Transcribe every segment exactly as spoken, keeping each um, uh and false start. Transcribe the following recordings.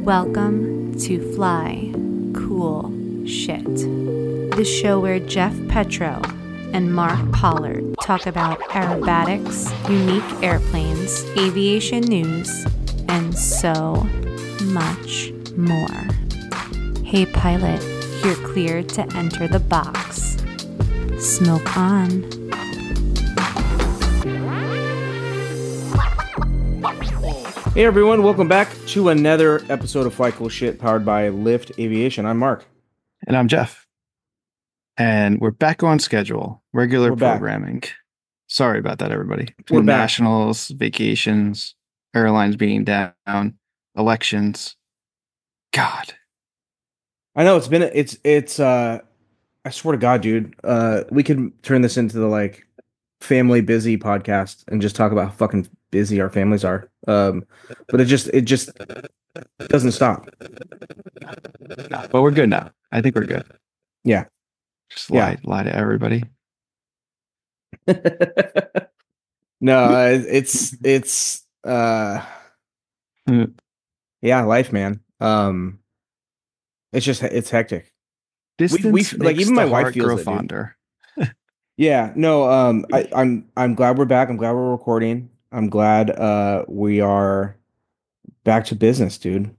Welcome to Fly Cool Shit, the show where Jeff Petro and Mark Pollard talk about aerobatics, unique airplanes, aviation news, and so much more. Hey pilot, you're cleared to enter the box. Smoke on. Hey everyone, welcome back to another episode of Fly Cool Shit powered by Lift Aviation. I'm Mark. And I'm Jeff. And we're back on schedule. Regular We're back. programming. Sorry about that, everybody. Between We're back. nationals, vacations, airlines being down, elections. God. I know it's been it's it's uh I swear to God, dude. Uh we could turn this into the like family busy podcast and just talk about how fucking busy our families are. Um but it just it just doesn't stop. But we're good now. I think we're good. Yeah. Just lie, Yeah. lie to everybody. No, uh, it's it's uh Mm. yeah, life, man. Um it's just it's hectic. Distance we- like, makes even my the wife heart feels grow it, dude. fonder. Yeah, no, um, I, I'm I'm glad we're back. I'm glad we're recording. I'm glad uh we are back to business, dude.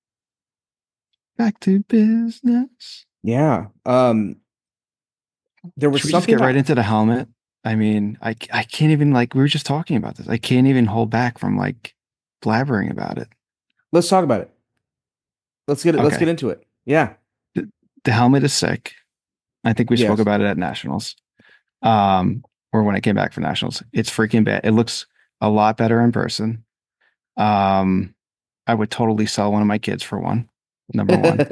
Back to business. Yeah. Um, there was Should we just something. get right I- into the helmet? I mean, I I can't even like we were just talking about this. I can't even hold back from like blabbering about it. Let's talk about it. Let's get it. Let's Okay. get into it. Yeah. The helmet is sick. I think we Yes. spoke about it at nationals, um, or when I came back from nationals. It's freaking bad. It looks a lot better in person. Um, I would totally sell one of my kids for one. Number one,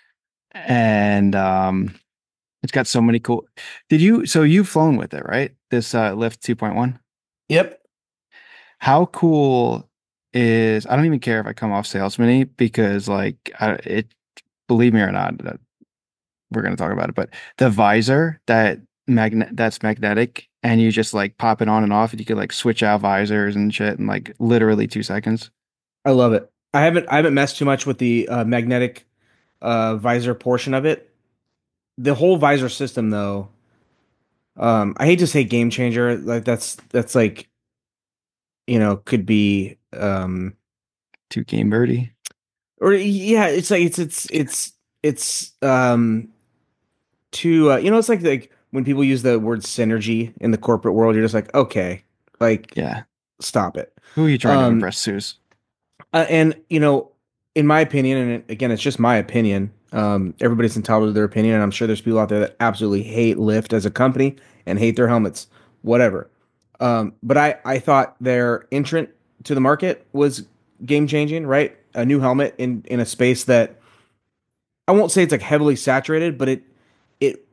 and um, it's got so many cool. Did you? So you've flown with it, right? This uh, Lift two point one. Yep. How cool is? I don't even care if I come off salesman-y because, like, I, it. Believe me or not, that we're going to talk about it. But the visor that magnet that's magnetic, and you just like pop it on and off, and you can like switch out visors and shit in like literally two seconds. I love it. I haven't I haven't messed too much with the uh, magnetic uh, visor portion of it. The whole visor system, though. Um, I hate to say game changer. Like that's that's like, you know, could be um. Two game birdie. Or yeah, it's like it's it's it's it's um to uh, you know, it's like like when people use the word synergy in the corporate world, you're just like, okay, like Yeah. stop it. Who are you trying to Um, impress, Suze? Uh, and you know, in my opinion, and it- again, it's just my opinion. Um, everybody's entitled to their opinion, and I'm sure there's people out there that absolutely hate Lyft as a company and hate their helmets, whatever. Um, but I I thought their entrant to the market was game changing, right? A new helmet in in a space that I won't say it's like heavily saturated, but it it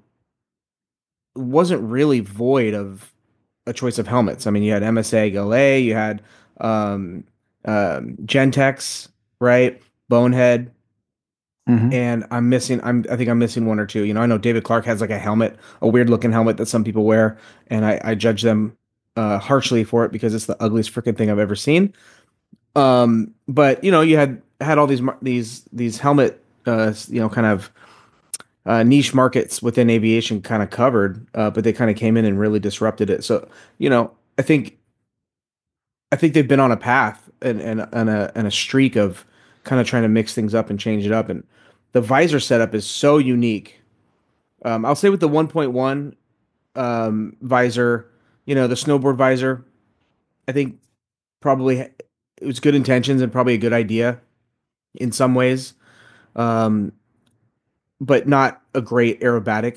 wasn't really void of a choice of helmets. I mean, you had M S A Gallet, you had um, um, Gentex, right? Bonehead, Mhm. and I'm missing. I'm. I think I'm missing one or two. You know, I know David Clark has like a helmet, a weird looking helmet that some people wear, and I, I judge them uh, harshly for it because it's the ugliest freaking thing I've ever seen. Um, but you know, you had had all these mar- these these helmet, uh, you know, kind of uh, niche markets within aviation kind of covered, uh, but they kind of came in and really disrupted it. So, you know, I think I think they've been on a path and and, and a and a streak of kind of trying to mix things up and change it up. And the visor setup is so unique. Um, I'll say with the one point one um, visor, you know, the snowboard visor, I think probably it was good intentions and probably a good idea in some ways. Um, but not a great aerobatic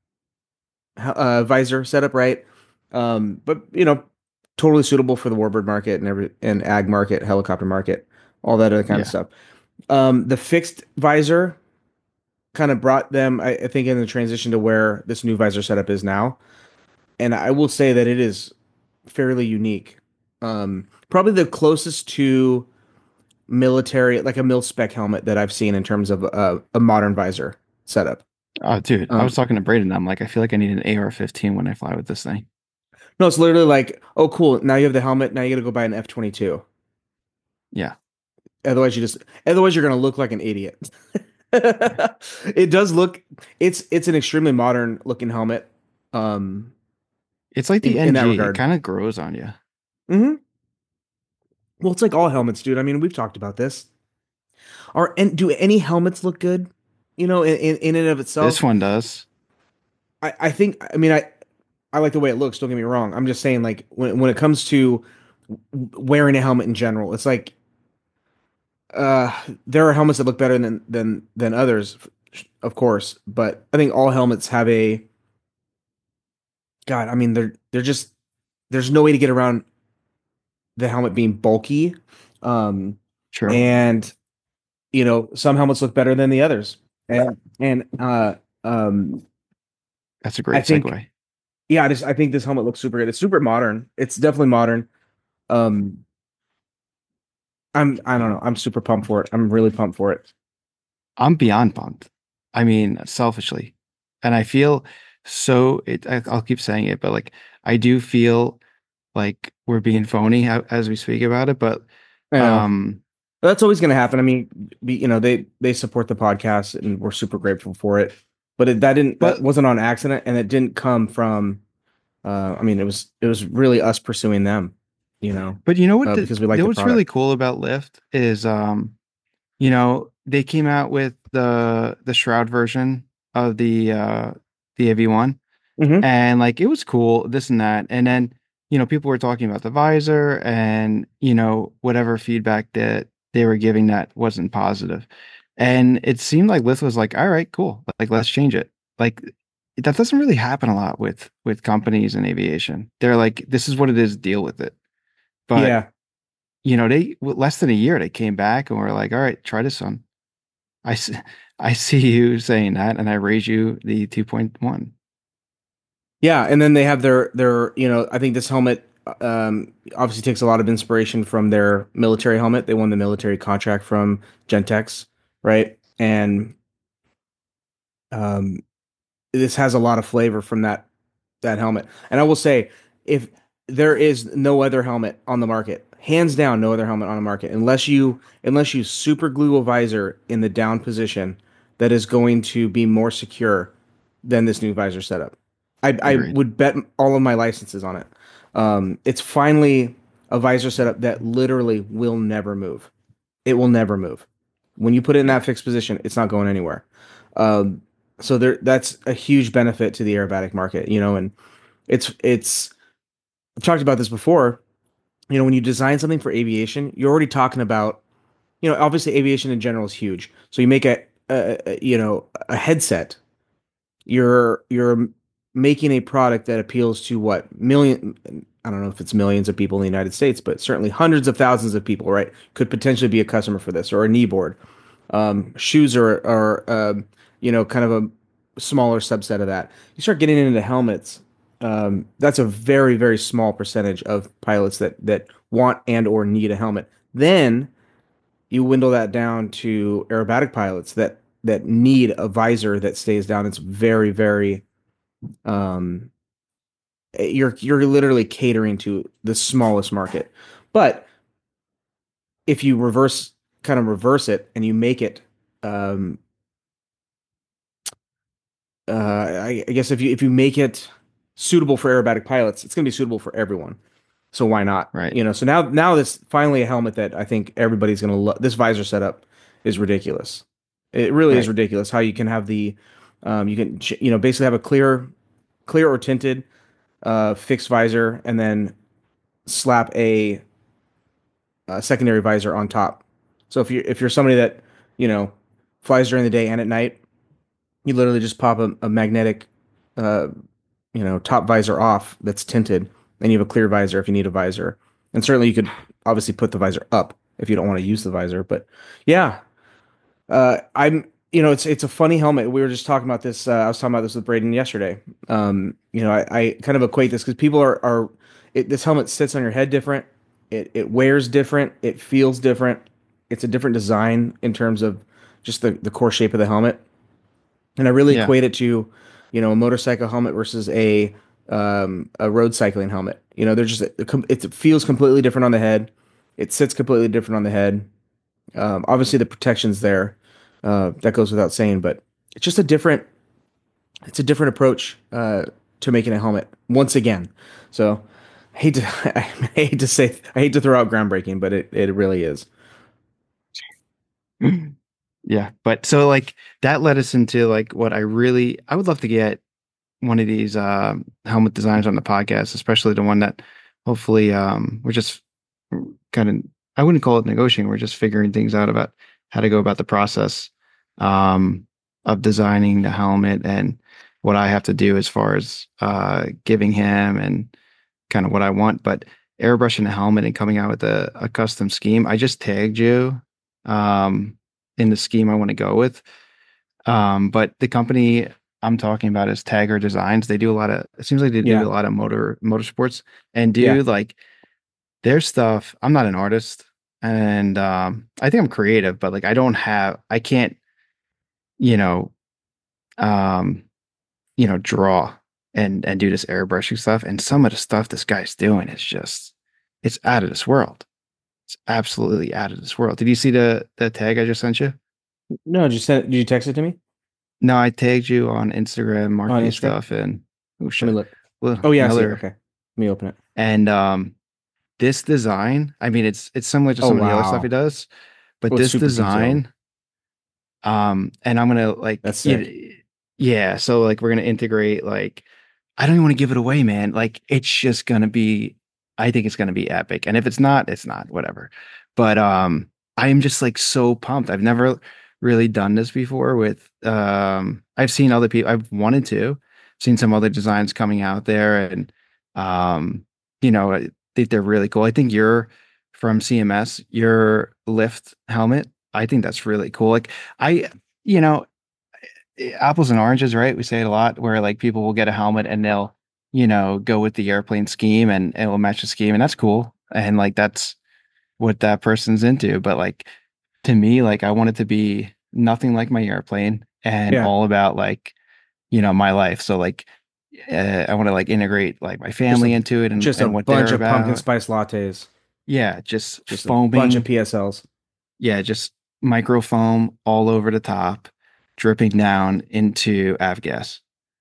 uh, visor setup, right? Um, but you know, totally suitable for the warbird market and every and ag market, helicopter market, all that other kind Yeah. of stuff. Um, the fixed visor kind of brought them, I, I think, in the transition to where this new visor setup is now, and I will say that it is fairly unique. Um, probably the closest to military, like a mil spec helmet that I've seen in terms of a, a modern visor setup. Oh, dude, I Um, was talking to Braden. I'm like, I feel like I need an A R fifteen when I fly with this thing. No, it's literally like, oh, cool. Now you have the helmet. Now you got to go buy an F twenty-two. Yeah. Otherwise, you just otherwise you're gonna look like an idiot. It does look it's it's an extremely modern looking helmet. Um, It's like in the in that N G. It regard. kind of grows on you. Hmm. Well, it's like all helmets, dude. I mean, we've talked about this. Are and do any helmets look good? You know, in in, in and of This itself. one does. I I think. I mean, I I like the way it looks. Don't get me wrong. I'm just saying, like when when it comes to wearing a helmet in general, it's like uh there are helmets that look better than than than others, of course. But I think all helmets have a God. I mean, they're they're just there's no way to get around the helmet being bulky. Um, True. and you know, some helmets look better than the others. And and uh um That's a I great think segue. yeah, I just I think this helmet looks super good. It's super modern. It's definitely modern. Um I'm I don't know. I'm super pumped for it. I'm really pumped for it. I'm beyond pumped. I mean, selfishly, and I feel so. It. I, I'll keep saying it, but like, I do feel like we're being phony a- as we speak about it. But I know. um, That's always going to happen. I mean, be, you know, they they support the podcast and we're super grateful for it. But it, that didn't that but wasn't on accident and it didn't come from uh I mean, it was it was really us pursuing them, you know, but you know what uh, the because we you like know the what's really product. cool about Lyft is um, you know, they came out with the the Shroud version of the uh the A V one. Hmm. And like it was cool, this and that. And then, you know, people were talking about the visor and, you know, whatever feedback that they were giving that wasn't positive. And it seemed like Lyft was like, all right, cool. Like let's change it. Like that doesn't really happen a lot with with companies in aviation. They're like, this is what it is, deal with it. But, Yeah. you know, they less than a year they came back and were like, all right, try this one. I see, I see you saying that and I raise you the two point one. Yeah, and then they have their their you know I think this helmet um, obviously takes a lot of inspiration from their military helmet. They won the military contract from Gentex, right? And um, this has a lot of flavor from that that helmet. And I will say, if there is no other helmet on the market, hands down, no other helmet on the market, unless you unless you super glue a visor in the down position, that is going to be more secure than this new visor setup. I, I Agreed. would bet all of my licenses on it. Um, it's finally a visor setup that literally will never move. It will never move. When you put it in that Yeah. fixed position, it's not going anywhere. Um, so there, that's a huge benefit to the aerobatic market, you know, and it's it's I've talked about this before. You know, when you design something for aviation, you're already talking about, you know, obviously aviation in general is huge. So you make a, a, a you know a headset. You're you're making a product that appeals to what million. I don't know if it's millions of people in the United States, but certainly hundreds of thousands of people, right? Could potentially be a customer for this or a knee board. Um, shoes are are um, you know kind of a smaller subset of that. You start getting into helmets. Um, that's a very very small percentage of pilots that that want and or need a helmet. Then you dwindle that down to aerobatic pilots that that need a visor that stays down. It's very very um, you're you're literally catering to the smallest market. But if you reverse kind of reverse it and you make it um, uh, I, I guess if you if you make it suitable for aerobatic pilots, it's going to be suitable for everyone. So why not? Right. You know. So now now this finally a helmet that I think everybody's going to love. This visor setup is ridiculous. It really is Right. ridiculous how you can have the um, you can ch- you know basically have a clear clear or tinted uh, fixed visor and then slap a, a secondary visor on top. So if you if you're somebody that you know flies during the day and at night, you literally just pop a, a magnetic, uh, you know, top visor off that's tinted, and you have a clear visor if you need a visor. And certainly you could obviously put the visor up if you don't want to use the visor. But yeah, uh, I'm, you know, it's it's a funny helmet. We were just talking about this. Uh, I was talking about this with Braden yesterday. Um, you know, I, I kind of equate this because people are are it, this helmet sits on your head different. It it wears different. It feels different. It's a different design in terms of just the the core shape of the helmet. And I really Yeah. equate it to, you know, a motorcycle helmet versus a um, a road cycling helmet. You know, they're just it, it feels completely different on the head. It sits completely different on the head. Um, obviously, the protection's there. Uh, that goes without saying, but it's just a different it's a different approach uh, to making a helmet once again. So I hate to I hate to say I hate to throw out groundbreaking, but it, it really is. Yeah, but so like that led us into like what I really I would love to get one of these uh, helmet designers on the podcast, especially the one that hopefully um, we're just kind of I wouldn't call it negotiating. We're just figuring things out about how to go about the process um, of designing the helmet and what I have to do as far as uh, giving him and kind of what I want. But airbrushing the helmet and coming out with a, a custom scheme, I just tagged you um, in the scheme I want to go with. Um, but the company I'm talking about is Tagger Designs. They do a lot of, it seems like they do Yeah, a lot of motor motorsports and yeah, do like their stuff. I'm not an artist and um, I think I'm creative, but like I don't have, I can't, you know, um, you know, draw and and do this airbrushing stuff. And some of the stuff this guy's doing is just, it's out of this world. It's absolutely out of this world. Did you see the the tag I just sent you? no, just send did you text it to me No, I tagged you on Instagram on marketing Instagram? stuff and oh Let me shit. look. Well, Oh yeah, I see it. another Okay, let me open it. and um this design, I mean it's it's similar to Oh some of the other stuff he wow, does, but oh it's this super detailed. design, um, and I'm gonna like That's sick. you, yeah, so like we're gonna integrate like I don't even want to give it away, man. Like it's just gonna be I think it's gonna be epic. And if it's not, it's not, whatever. But um I am just like so pumped. I've never really done this before with um I've seen other people I've wanted to, seen some other designs coming out there and um you know, I think they're really cool. I think you're from C M S, your lift helmet. I think that's really cool. Like I, you know, apples and oranges, right? We say it a lot where like people will get a helmet and they'll, you know, go with the airplane scheme and it will match the scheme and that's cool. And like that's what that person's into. But like to me, like I want it to be nothing like my airplane and Yeah, all about like, you know, my life. So like uh, I want to like integrate like my just family a into it and just a and what bunch they're of pumpkin about. spice lattes, Yeah, just just a bunch of foaming. P S Ls. Yeah, just micro foam all over the top, dripping down into avgas.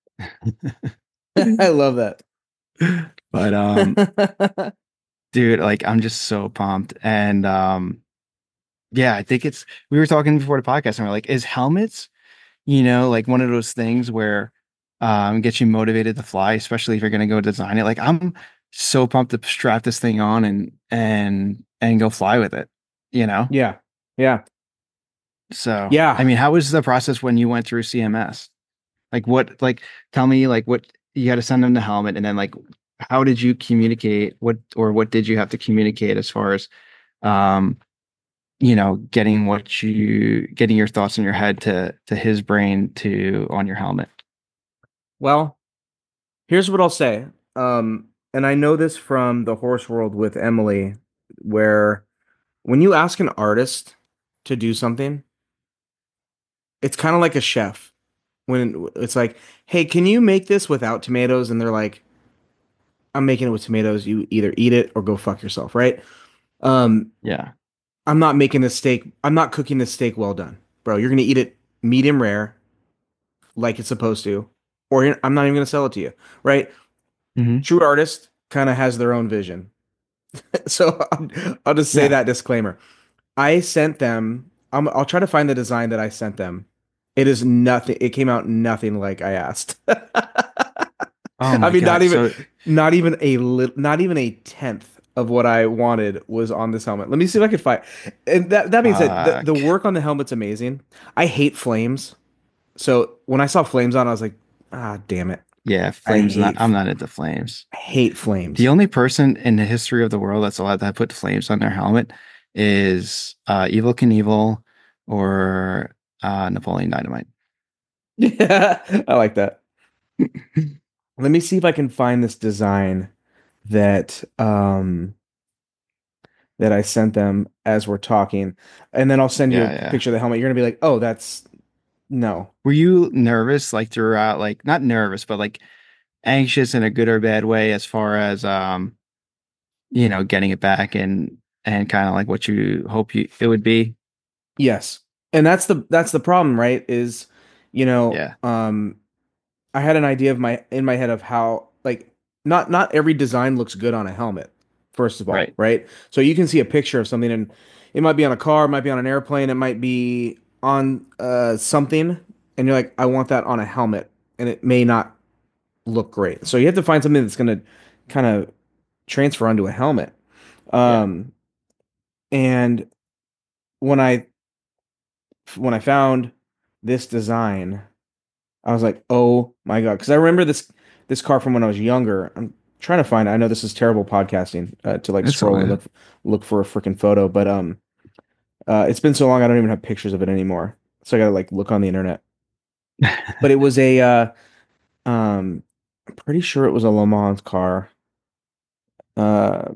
I love that. But um dude, like I'm just so pumped. And um yeah, I think it's we were talking before the podcast and we're like, is helmets, you know, like one of those things where um gets you motivated to fly, especially if you're gonna go design it. Like I'm so pumped to strap this thing on and and and go fly with it, you know? Yeah, yeah, So I yeah. mean, how was the process when you went through C M S? Like what, like tell me like what you had to send them the helmet and then like how did you communicate what or what did you have to communicate as far as um you know getting what you getting your thoughts in your head to to his brain to on your helmet. Well, here's what I'll say. Um, and I know this from the horse world with Emily, where when you ask an artist to do something, it's kind of like a chef. When it's like, hey, can you make this without tomatoes? And they're like, I'm making it with tomatoes. You either eat it or go fuck yourself, right? Um, Yeah. I'm not making this steak. I'm not cooking this steak well done, bro. You're gonna eat it medium rare, like it's supposed to, or you're- I'm not even gonna sell it to you, right? Hmm. True artist kind of has their own vision. So I'll, I'll just say Yeah. that disclaimer. I sent them. I'm, I'll try to find the design that I sent them. It is nothing. It came out nothing like I asked. Oh I my mean, not God. even, So not even a lit, not even a tenth of what I wanted was on this helmet. Let me see if I can find. And that that being said, the, the fuck. work on the helmet's amazing. I hate flames, so when I saw flames on, I was like, ah, damn it. Yeah, I flames not hate, I'm not into flames. I hate The flames. only person in the history of the world that's allowed to put flames on their helmet is uh Evil Knievel or uh Napoleon Dynamite. Yeah, I like that. Let me see if I can find this design that um that I sent them as we're talking. And then I'll send you a Yeah, yeah. picture of the helmet. You're gonna be like, oh, that's no. Were you nervous like throughout, like not nervous, but like anxious in a good or bad way as far as um, you know, getting it back and and kind of like what you hope you it would be? Yes. And that's the that's the problem, right? Is, you know, Yeah. um I had an idea of my in my head of how like not not every design looks good on a helmet, first of all, Right. right? So you can see a picture of something and it might be on a car, it might be on an airplane, it might be on uh something, and you're like, I want that on a helmet, and it may not look great. So you have to find something that's gonna kind of transfer onto a helmet. Yeah. Um and when I when I found this design, I was like, "Oh my God!" Because I remember this this car from when I was younger. I'm trying to find. I know this is terrible podcasting uh, to like It's all scroll and good. look look for a freaking photo, but um, uh, it's been so long I don't even have pictures of it anymore. So I gotta like look on the internet. But it was a uh, um, I'm pretty sure it was a Le Mans car. Uh,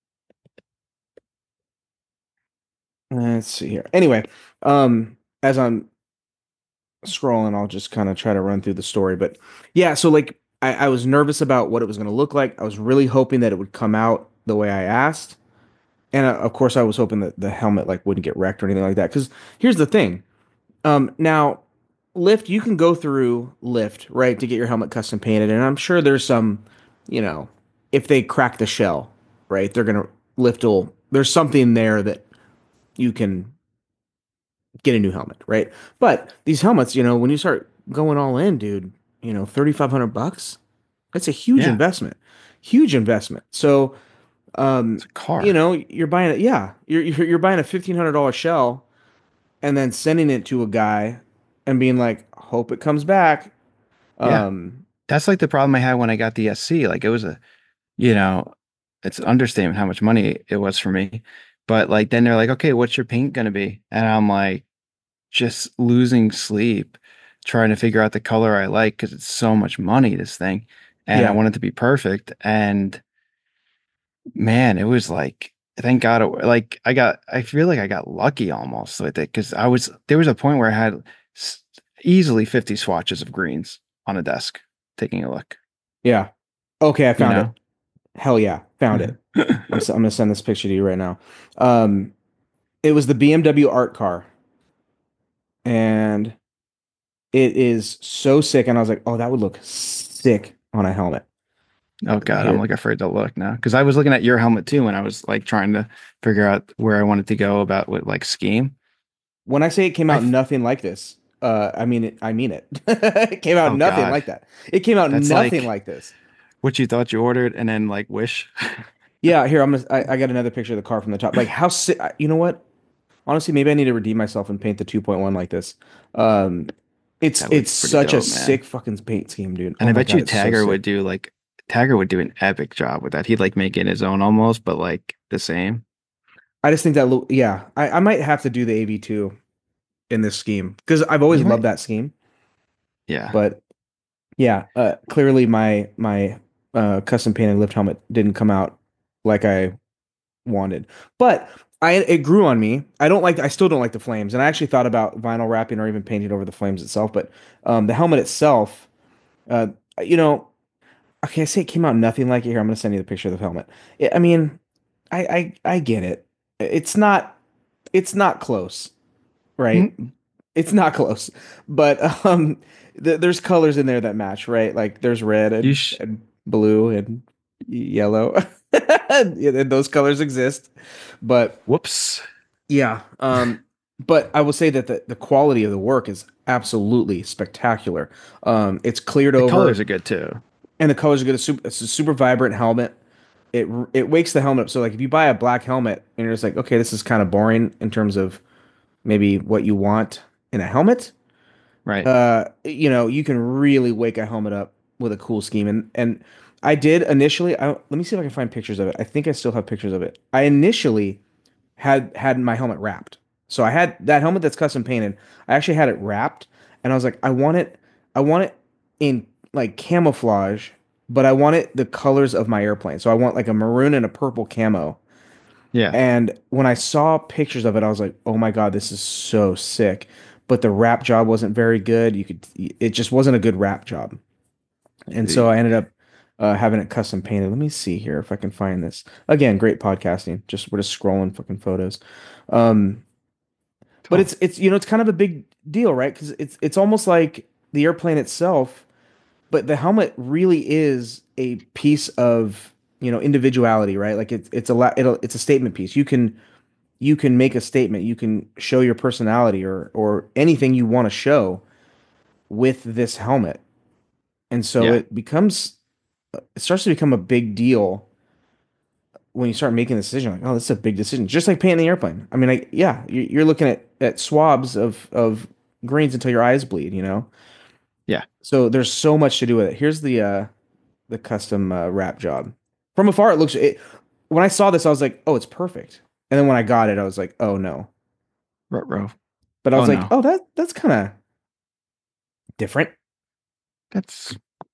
let's see here. Anyway, um, as I'm scrolling, I'll just kind of try to run through the story. But yeah, so like I, I was nervous about what it was going to look like. I was really hoping that it would come out the way I asked. And uh, of course, I was hoping that the helmet like wouldn't get wrecked or anything like that. Because here's the thing. Um, now, Lyft, you can go through Lyft, right, to get your helmet custom painted, and I'm sure there's some, you know, if they crack the shell, right, they're gonna Lyft will. There's something there that you can get a new helmet, right? But these helmets, you know, when you start going all in, dude, you know, thirty-five hundred bucks, that's a huge Yeah. investment. Huge investment. So, um, It's a you car. know, you're buying it, yeah, you're you're, you're buying a fifteen hundred dollars shell and then sending it to a guy and being like, hope it comes back. Yeah. Um, That's like the problem I had when I got the S C. Like it was a, you know, it's an understatement how much money it was for me. But like then they're like, okay, what's your paint gonna be? And I'm like, just losing sleep trying to figure out the color I like because it's so much money, this thing. And I yeah, want it to be perfect. And man, it was like, thank God, it, like I got, I feel like I got lucky almost with it because I was, there was a point where I had s- easily fifty swatches of greens on a desk taking a look, yeah. Okay, I you found know? it. Hell yeah, found it. I'm s- I'm gonna send this picture to you right now. Um, it was the B M W art car, and it is so sick, and I was like, "Oh, that would look sick on a helmet." Oh God, I'm Here, like afraid to look now because I was looking at your helmet too when I was like trying to figure out where I wanted to go about with like scheme. when I say it came I, out f- nothing like this, uh, I mean it. I mean it. It came out oh nothing God, like that. It came out that's nothing like like this. what you thought you ordered and then like wish. Yeah, here I'm gonna. I, I got another picture of the car from the top. Like how sick. You know what? Honestly, maybe I need to redeem myself and paint the two point one like this. Um, it's That it's looks pretty such a dope, man. sick fucking paint scheme, dude. And Oh I my bet God, you it's so Tagger sick. would do like Tagger would do an epic job with that. He'd like make it his own almost, but like the same. I just think that. lo- Yeah, I, I might have to do the A V two in this scheme because I've always You loved might, that scheme. yeah. But yeah, uh, clearly my my uh, custom painted lift helmet didn't come out like I wanted. But I it grew on me. I don't like I still don't like the flames. And I actually thought about vinyl wrapping or even painting over the flames itself, but um the helmet itself, uh you know, okay, I say it came out nothing like it here. I'm gonna send you the picture of the helmet. I I mean, I I I get it. It's not it's not close, right? Mm, It's not close. But um th there's colors in there that match, right? Like there's red You and, sh and blue and yellow. And those colors exist. But whoops. yeah, um, but I will say that the, the quality of the work is absolutely spectacular. Um, it's cleared The colors over, are good too. and the colors are good. It's, super, it's a super vibrant helmet. It it wakes the helmet up. So like if you buy a black helmet and you're just like, okay, this is kind of boring in terms of maybe what you want in a helmet, Right. uh, you know, you can really wake a helmet up with a cool scheme. And and I did initially. I, let me see if I can find pictures of it. I think I still have pictures of it. I initially had had my helmet wrapped. So I had that helmet that's custom painted. I actually had it wrapped, and I was like, I want it, I want it in like camouflage, but I want it the colors of my airplane. So I want like a maroon and a purple camo. Yeah. And when I saw pictures of it, I was like, oh my God, this is so sick. But the wrap job wasn't very good. You could, it just wasn't a good wrap job. And so The- I ended up uh, having it custom painted. Let me see here if I can find this. Again, great podcasting. Just we're just scrolling fucking photos. Um, But Totally. it's it's you know it's kind of a big deal, right? Because it's it's almost like the airplane itself, but the helmet really is a piece of you know individuality, right? Like it's it's a la- it'll it's a statement piece. You can you can make a statement. You can show your personality or or anything you want to show with this helmet, and so Yeah. it becomes it starts to become a big deal when you start making a decision. Like, oh, this is a big decision, just like painting the airplane. I mean, like, yeah, you- you're looking at at swabs of of greens until your eyes bleed, you know. Yeah. So there's so much to do with it. Here's the uh the custom uh, wrap job. From afar, it looks it. When I saw this, I was like, oh, it's perfect. And then when I got it, I was like, oh no. Ruh-roh. But I Oh was like, no. oh, that that's kind of different. That's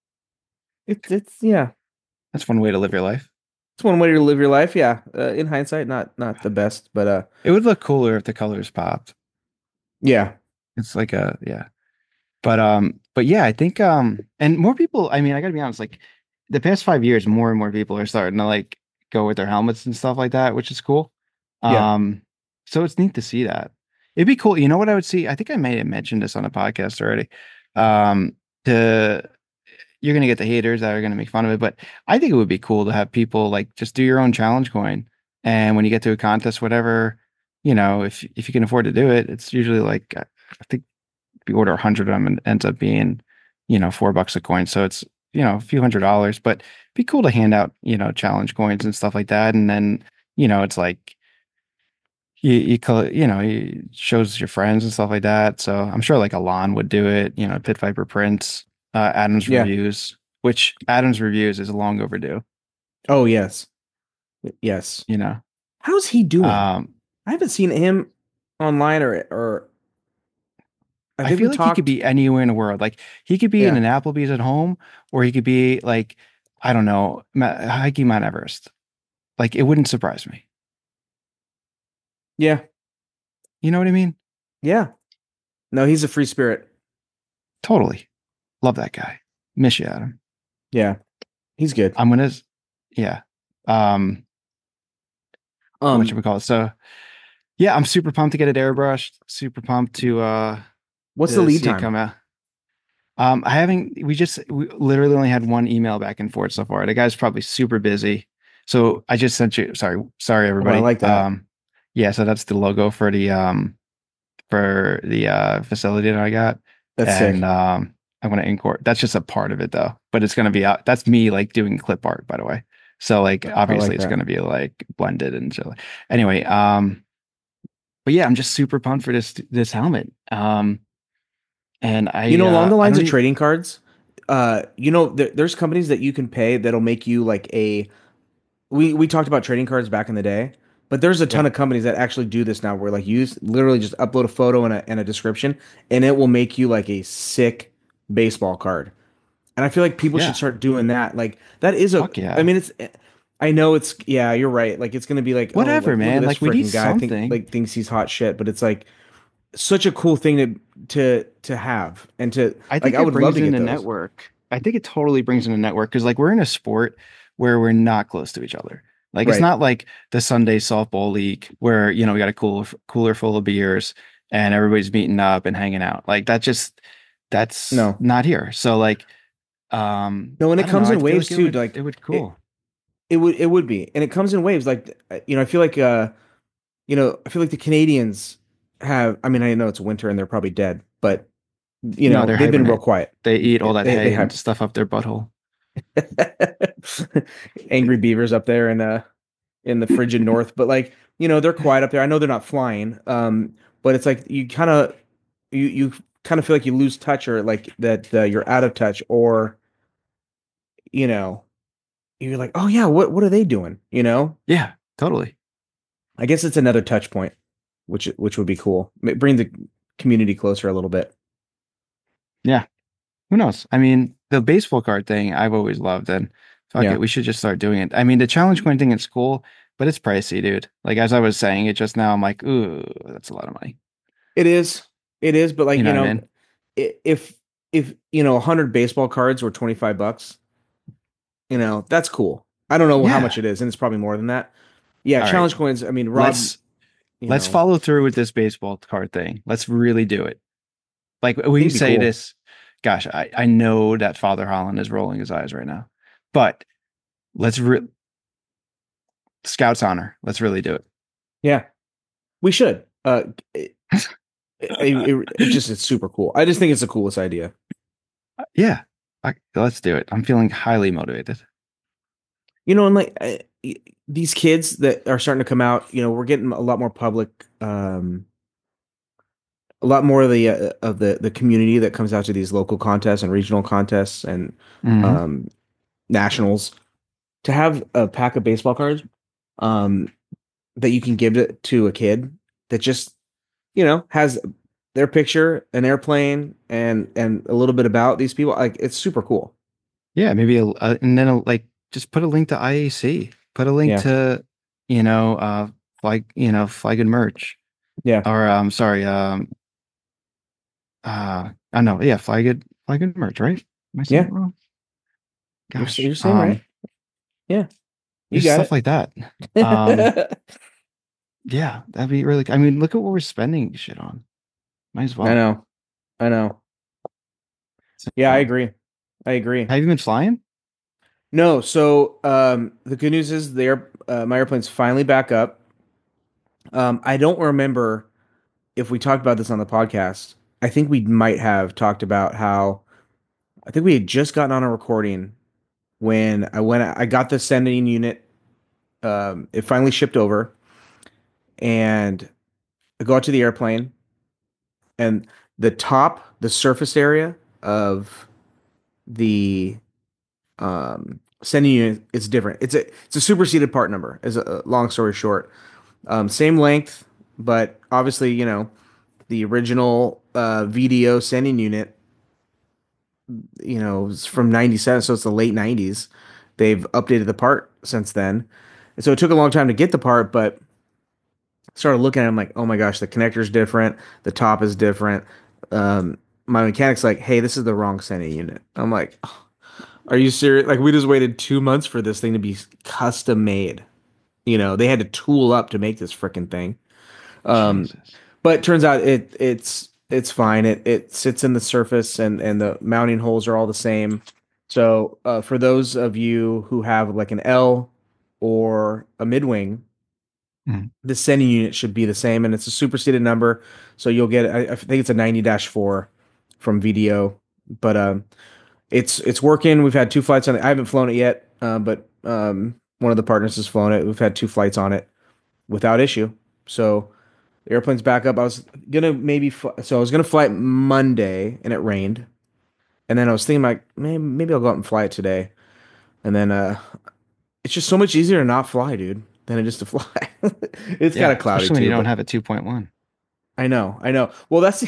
It's it's yeah. that's one way to live your life. It's one way to live your life. Yeah. Uh, in hindsight, not not the best, but uh, It would look cooler if the colors popped. yeah, It's like a yeah. But um, but yeah, I think um, and more people. I mean, I gotta be honest. Like the past five years, more and more people are starting to like go with their helmets and stuff like that, which is cool. yeah. Um, so it's neat to see that. It'd be cool. You know what I would see? I think I may have mentioned this on a podcast already. Um, to you're gonna get the haters that are gonna make fun of it, but I think it would be cool to have people like just do your own challenge coin, and when you get to a contest, whatever, you know, if if you can afford to do it, it's usually like I think if you order a hundred of them, and it ends up being, you know, four bucks a coin. So it's, you know, a few hundred dollars, but it'd be cool to hand out, you know, challenge coins and stuff like that. And then, you know, it's like you, you call it, you know, it shows your friends and stuff like that. So I'm sure like Alon would do it, you know, Pit Viper Prince, uh, Adams Yeah. Reviews, which Adams Reviews is long overdue, Oh yes, yes. you know. How's he doing? Um, I haven't seen him online or or I I think we feel like he could talked. be anywhere in the world. Like he could be in Yeah, an Applebee's at home, or he could be like, I don't know, Ma- hiking Mount Everest. Like it wouldn't surprise me. yeah, You know what I mean? yeah. No, he's a free spirit. Totally. Love that guy. Miss you, Adam. Yeah, he's good. I'm gonna, yeah. Um, what should Um, we call it? So yeah, I'm super pumped to get it airbrushed. Super pumped to uh what's the to lead see it time? come out. Um, I haven't. We just we literally only had one email back and forth so far. The guy's probably super busy. So I just sent you. Sorry, sorry Oh, I everybody. like that. Um, yeah. So that's the logo for the um for the uh facility that I got, That's and sick. um I'm gonna import. That's just a part of it though, but it's gonna be out. That's me like doing clip art, by the way. So like I obviously like it's that. gonna be like blended and so anyway. Um, but yeah, I'm just super pumped for this this helmet. Um, and You I know, along uh the I lines don't of even trading cards, uh, you know, there, there's companies that you can pay that'll make you like a. We we talked about trading cards back in the day, but there's a yeah ton of companies that actually do this now, where like you s- literally just upload a photo and a and a description, and it will make you like a sick baseball card. And I feel like people should yeah start doing that. Like that is a. fuck I yeah mean, it's. I know it's. Yeah, you're right. Like it's gonna be like, oh, whatever like look at man. this Like we need freaking guy. I think something. like thinks he's hot shit, but it's like such a cool thing to to to have and to I like. think I it would love brings to in get a those. network. I think it totally brings in a network because like we're in a sport where we're not close to each other. Like it's Right. not like the Sunday softball league where you know we got a cooler cooler full of beers and everybody's meeting up and hanging out. Like that just that's No. not here. So like um No, and I it don't know. comes I in feel waves like it too. would Like it would it cool. it would it would be. And it comes in waves. Like uh, you know, I feel like uh you know, I feel like the Canadians have I mean, I know it's winter and they're probably dead, but you No, know, they're they've been real hibernate. quiet. They eat all that They they hay and have stuff up their butthole. angry beavers up there in uh in the frigid north, but like, you know, they're quiet up there. I know they're not flying. Um, but it's like you kind of you you kind of feel like you lose touch or like that uh, you're out of touch or you know, you're like, "Oh yeah, what what are they doing?" You know? Yeah, totally. I guess it's another touch point, which which would be cool. M- Bring the community closer a little bit. Yeah. Who knows? I mean, the baseball card thing I've always loved, and fuck it, Yeah. we should just start doing it. I mean, the challenge coin thing is cool, but it's pricey, dude. Like as I was saying it just now, I'm like, ooh, that's a lot of money. It is. It is, but like, You you know what I know, mean? i- if if you know, one hundred baseball cards were twenty-five bucks, you know, that's cool. I don't know how much Yeah. it is, and it's probably more than that. Yeah, All right. challenge coins, I mean, Rob, Let's you Let's know, follow through with this baseball card thing. Let's really do it. Like I think we it'd be say cool. this, gosh, I, I know that Father Holland is rolling his eyes right now, but let's re- Scouts honor. Let's really do it. Yeah, we should. Uh, it, it, it, it just it's super cool. I just think it's the coolest idea. Yeah, I, let's do it. I'm feeling highly motivated. You know, and like uh, y- these kids that are starting to come out, you know, we're getting a lot more public, um, a lot more of the uh, of the the community that comes out to these local contests and regional contests and Hmm. um, nationals. To have a pack of baseball cards, um, that you can give it to a kid that just you know has their picture, an airplane, and and a little bit about these people, like it's super cool. Yeah, maybe a, a- and then a, like just put a link to I A C. Put a link Yeah, to you know uh flag you know flag and merch yeah. or um sorry um uh I know yeah flag it flag and merch, right? Am I saying Yeah, it wrong? you're Gosh, you're saying right. um Yeah, you just got stuff like that. Um it. yeah, that'd be really. I mean, look at what we're spending shit on. Might as I well. know, I know. Yeah, I So, agree. I agree. have you been flying? No, so um, the good news is the air, uh, my airplane's finally back up. Um, I don't remember if we talked about this on the podcast. I think we might have talked about how I think we had just gotten on a recording when I went. I got the sending unit. Um, it finally shipped over, and I go out to the airplane, and the top, the surface area of the um, sending unit is different. It's a it's a superseded part number. As a long story short, um, same length, but obviously you know the original uh, V D O sending unit, you know, is from ninety-seven, so it's the late nineties. They've updated the part since then. And so it took a long time to get the part, but started looking at it, I'm like, oh my gosh, the connector's different, the top is different. Um, my mechanic's like, hey, this is the wrong sending unit. I'm like, "Oh, are you serious? Like, we just waited two months for this thing to be custom made. You know, they had to tool up to make this freaking thing. Um, Jesus. but it turns out it it's it's fine. It it sits in the surface, and and the mounting holes are all the same. So uh, for those of you who have like an L or a mid wing, Mm. the sending unit should be the same, and it's a superseded number. So you'll get I, I think it's a ninety dash four from V D O, but um, it's it's working. We've had two flights on it. I haven't flown it yet, uh, but um, one of the partners has flown it. We've had two flights on it without issue. So the airplane's back up. I was gonna maybe fl- so I was gonna fly it Monday, and it rained. And then I was thinking like maybe maybe I'll go out and fly it today. And then uh, it's just so much easier to not fly, dude, than it is to fly. It's kind Yeah, of cloudy especially when you too, don't but have a two point one. I know, I know. Well, that's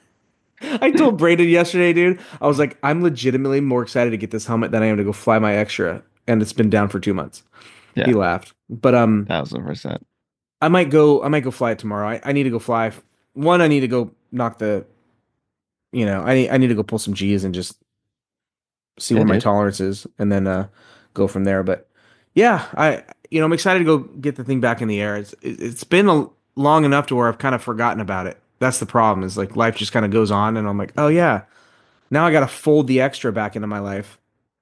I told Braden yesterday, dude. I was like, I'm legitimately more excited to get this helmet than I am to go fly my extra, and it's been down for two months. He Yeah, laughed, but um, thousand percent. I might go. I might go fly it tomorrow. I, I need to go fly. One, I need to go knock the. You know, I need I need to go pull some G's and just see Yeah, where my dude. tolerance is, and then uh, go from there. But yeah, I you know I'm excited to go get the thing back in the air. It's it- it's been a, long enough to where I've kind of forgotten about it. That's the problem. Is like life just kind of goes on, and I'm like, oh yeah, now I got to fold the extra back into my life.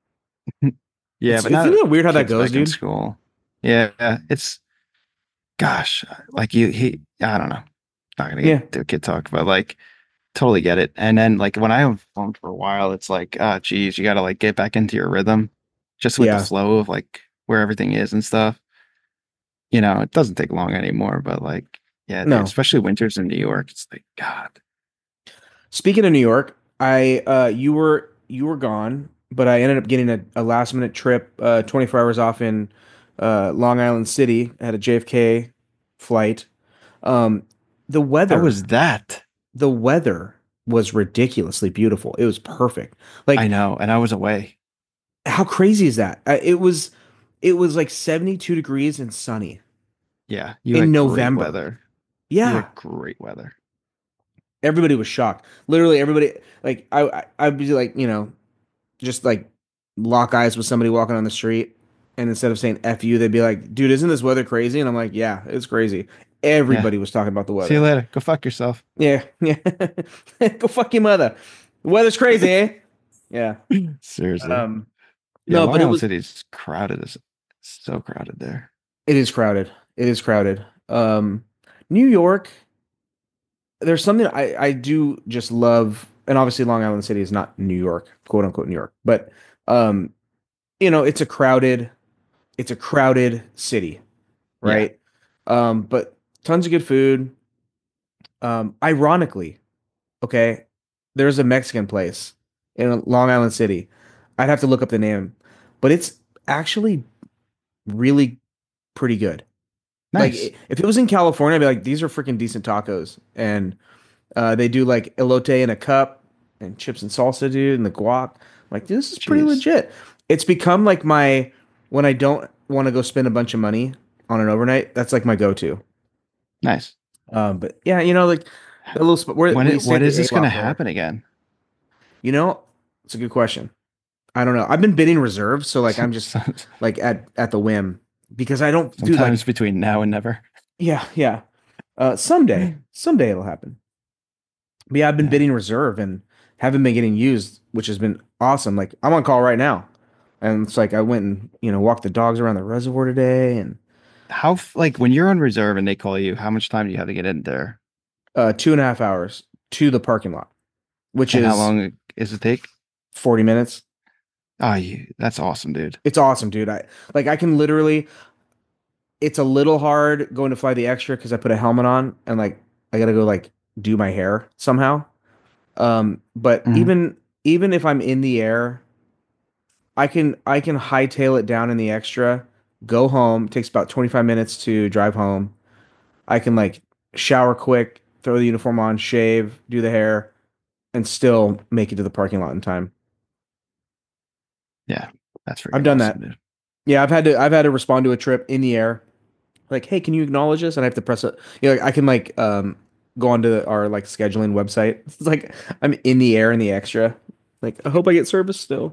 Yeah, It's but it's now isn't it weird how that kids goes, back in dude? school. Yeah, it's gosh, like you he I don't know. Not gonna Yeah, get to kid talk, but like totally get it. And then like when I have flown for a while, it's like, ah, geez, you gotta like get back into your rhythm just with the yeah, flow of like where everything is and stuff. You know, it doesn't take long anymore, but like, yeah, dude, no. especially winters in New York, it's like, God. Speaking of New York, I uh you were you were gone, but I ended up getting a, a last minute trip, uh twenty-four hours off in uh Long Island City. I had a J F K flight. Um the How weather, was that? the weather was ridiculously beautiful. It was perfect. I Like know, and I was away. how crazy is that? Uh, It was it was like seventy-two degrees and sunny Yeah, you in had great November. weather. You Yeah. had great weather. Everybody was shocked. Literally everybody, like I I I'd be like, you know, just like lock eyes with somebody walking on the street, and instead of saying F you, they'd be like, dude, isn't this weather crazy? And I'm like, yeah, it's crazy. Yeah. Everybody was talking about the See you weather. later. Go fuck yourself. Yeah, yeah. Go fuck your mother. The weather's crazy, eh? Yeah. Seriously. Um, Yeah, no, Long but it Island was City is crowded. It's so crowded there. it is crowded. It is crowded. Um, New York, there's something I I do just love, and obviously Long Island City is not New York, quote unquote New York, but um, you know, it's a crowded it's a crowded city, Yeah. right? Um, but tons of good food. Um, ironically, okay, there's a Mexican place in Long Island City. I'd have to look up the name, but it's actually really pretty good. Like Nice. i- if it was in California, I'd be like, these are freaking decent tacos. And uh, they do like elote in a cup and chips and salsa, dude, and the guac. I'm like, this is pretty Jeez. legit. It's become like my when I don't want to go spend a bunch of money on an overnight, that's like my go-to. Nice. Um, but yeah, you know, like a little sp- where When we it, stay at when is the this A going to lot there. happen again? You know, it's a good question. I don't know. I've been bidding reserves, so like I'm just like at at the whim because I don't do Sometimes like between now and never. yeah, yeah. Uh, someday, someday it'll happen. But yeah, I've been Yeah. bidding reserve and haven't been getting used, which has been awesome. Like I'm on call right now, and it's like I went and you know walked the dogs around the reservoir today, and How, f- like, when you're on reserve and they call you, how much time do you have to get in there? uh, two and a half hours to the parking lot, which And how is long does it take? forty minutes. Oh, you, that's awesome, dude. It's awesome, dude. I like I can literally. It's a little hard going to fly the extra because I put a helmet on and like I gotta go like do my hair somehow. Um, but Hmm. even even if I'm in the air, I can I can hightail it down in the extra, go home. It takes about twenty-five minutes to drive home. I can like shower quick, throw the uniform on, shave, do the hair, and still make it to the parking lot in time. Yeah, that's I've freaking done awesome, that. dude. Yeah, I've had to I've had to respond to a trip in the air. Like, hey, can you acknowledge this? And I have to press it. You know, like, I can like um go onto our like scheduling website. It's like I'm in the air in the extra. Like, I hope I get service still.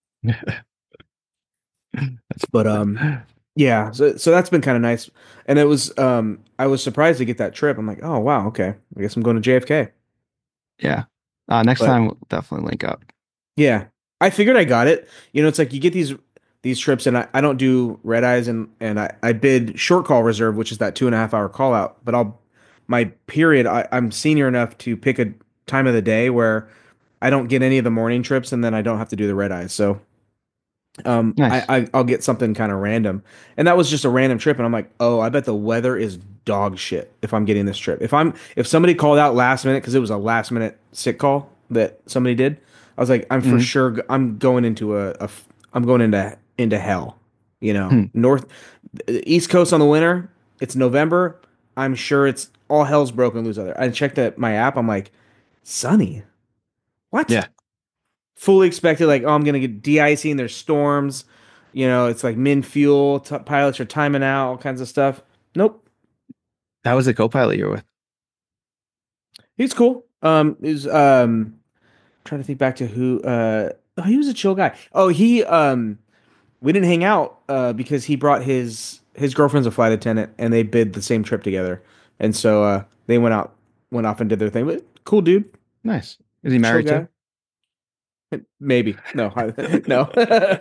That's But um yeah, so so that's been kind of nice. And it was um I was surprised to get that trip. I'm like, "Oh, wow, okay. I guess I'm going to J F K." yeah. Uh, next But time we'll definitely link up. yeah, I figured I got it. You know, it's like you get these these trips, and I, I don't do red eyes, and and I, I bid short call reserve, which is that two and a half hour call out. But I'll my period, I, I'm senior enough to pick a time of the day where I don't get any of the morning trips, and then I don't have to do the red eyes. So um, I, Nice. I I'll get something kind of random, and that was just a random trip, and I'm like, oh, I bet the weather is dog shit if I'm getting this trip. If I'm if somebody called out last minute because it was a last minute sick call that somebody did, I was like, I'm for Hmm. sure g- I'm going into a, a f- I'm going into into hell, you know, Hmm. north East Coast on the winter. It's November. I'm sure it's all hell's broken loose out there. I checked at my app. I'm like, sunny. What? Yeah, Fully expected like oh I'm gonna get de-icing, there's storms, you know, it's like min fuel t- pilots are timing out all kinds of stuff. Nope. that was the co-pilot you're with. He's cool. um is um trying to think back to who uh oh, he was a chill guy. Oh, he um we didn't hang out uh because he brought his his girlfriend's a flight attendant and they bid the same trip together, and so uh they went out went off and did their thing, but cool dude, Nice. Is he chill married too? guy. Maybe no. No.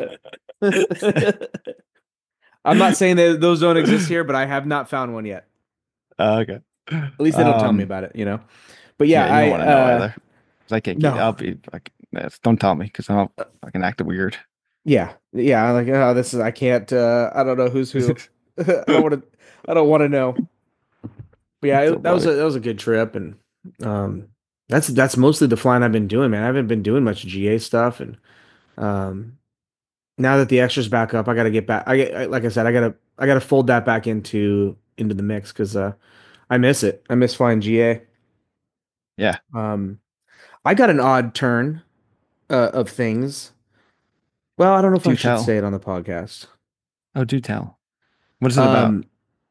I'm not saying that those don't exist here, but I have not found one yet. Oh, okay. At least they don't tell me Um, about it, you know. But yeah, yeah, you don't I want to know uh either. 'Cause I can't keep. I'll no. be like, yes, don't tell me because I'll fucking act weird. Yeah. Yeah, I'm like oh, this is I can't uh I don't know who's who. I don't want to I don't want to know. But yeah, So it, that was funny. a that was a good trip, and um that's that's mostly the flying I've been doing, man. I haven't been doing much G A stuff, and um now that the extras back up, I got to get back. I get I- like I said, I got to I got to fold that back into into the mix cuz uh I miss it. I miss flying G A. Yeah. Um I got an odd turn uh, of things. Well, I don't know if I Do should tell. say it on the podcast. Oh, do tell. What is it about? Um,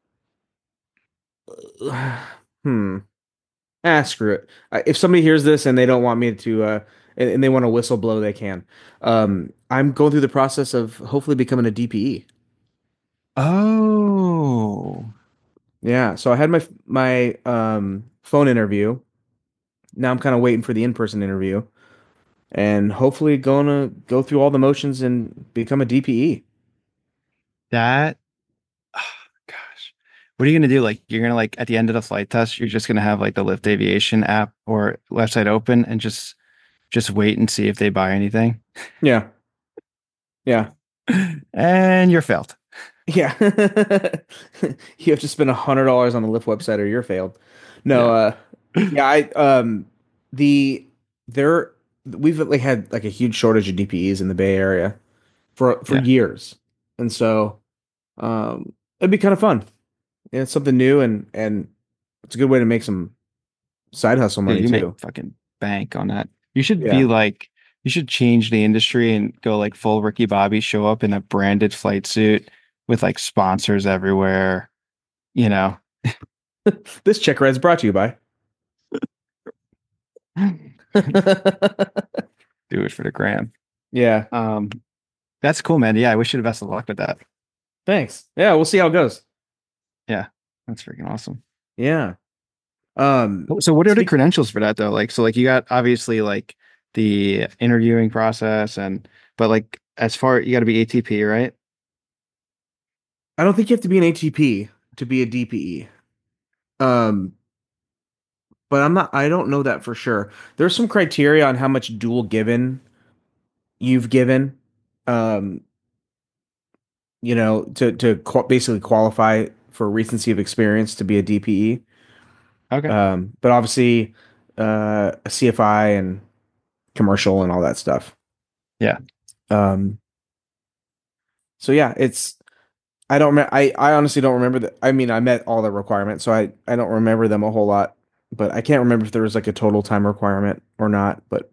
hmm. Ah, screw it. I- If somebody hears this and they don't want me to, uh, and, and they want to whistle blow, they can. Um, I'm going through the process of hopefully becoming a D P E. Oh, Yeah. So I had my my um phone interview. Now I'm kind of waiting for the in-person interview and hopefully going to go through all the motions and become a D P E. That, oh, gosh, what are you gonna do? Like, you're gonna like at the end of the flight test, you're just gonna have like the Lyft Aviation app or website open and just just wait and see if they buy anything, Yeah. Yeah. and you're failed. Yeah. You have to spend a hundred dollars on the Lyft website or you're failed. No, Yeah. uh yeah, I um the there we've like had like a huge shortage of D P Es in the Bay Area for for Yeah. years. And so um it'd be kind of fun. Yeah, it's something new and and it's a good way to make some side hustle Dude, money you make too. fucking bank on that. You should be Yeah. like, you should change the industry and go like full Ricky Bobby, show up in a branded flight suit with like sponsors everywhere, you know. This check ride is brought to you by. Do it for the gram. Yeah. Um, that's cool, man. Yeah, I wish you the best of luck with that. Thanks. Yeah, we'll see how it goes. Yeah, that's freaking awesome. Yeah. Um So what are the speak credentials for that though? Like, so like you got obviously like the interviewing process and but like as far you got to be A T P, right? I don't think you have to be an A T P to be a D P E. Um but I'm not I don't know that for sure. There's some criteria on how much dual given you've given um you know to to qu basically qualify for recency of experience to be a D P E. Okay. Um but obviously uh a C F I and commercial and all that stuff. Yeah. Um so yeah, it's I don't remember. I, I honestly don't remember that. I mean, I met all the requirements, so I, I don't remember them a whole lot. But I can't remember if there was like a total time requirement or not. But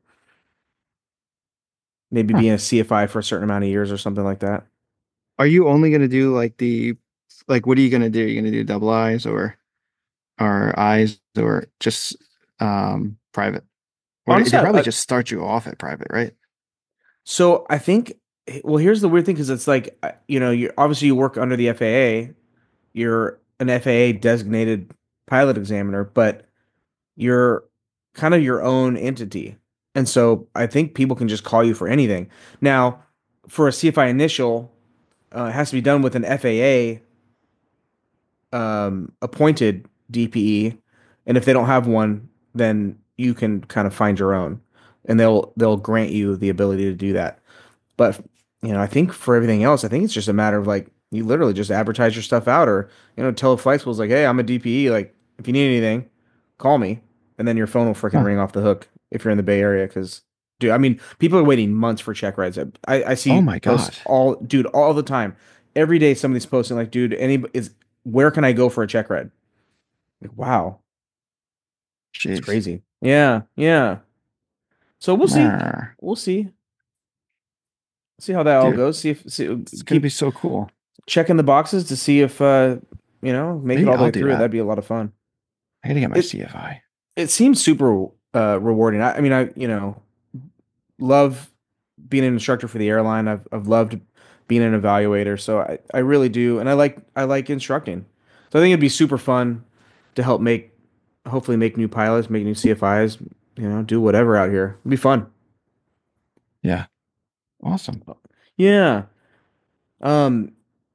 maybe Huh. being a C F I for a certain amount of years or something like that. Are you only gonna do like the like what are you gonna do? You gonna do double eyes or or eyes or just um private? Or they Honestly, they I, probably I, just start you off at private, right? so I think. Well, here's the weird thing because it's like uh, you know, you obviously you work under the F A A. You're an F A A designated pilot examiner, but you're kind of your own entity. And so I think people can just call you for anything. Now, for a C F I initial, uh, it has to be done with an F A A um, appointed D P E, and if they don't have one, then you can kind of find your own, and they'll they'll grant you the ability to do that. But you know, I think for everything else, I think it's just a matter of like you literally just advertise your stuff out, or you know, tell flight schools like, "Hey, I'm a D P E. Like, if you need anything, call me," and then your phone will freaking Huh. ring off the hook if you're in the Bay Area. Because, dude, I mean, people are waiting months for check rides. I I Oh see my posts God. all, dude, all the time. Every day, somebody's posting like, "Dude, any is where can I go for a check ride?" Like, wow, it's Jeez. crazy. Yeah, yeah. So we'll see. Arr, We'll see. See how that all dude, goes. See if see, it's gonna be keep so cool. checking the boxes to see if uh you know make it Maybe all the I'll way do through. that. That'd be a lot of fun. I gotta get my It C F I. it seems super uh rewarding. I, I mean, I you know love being an instructor for the airline. I've I've loved being an evaluator. So I I really do, and I like I like instructing. So I think it'd be super fun to help make hopefully make new pilots, make new C F Is. You know, do whatever out here. It'd be fun. Yeah. Awesome. Yeah. Um.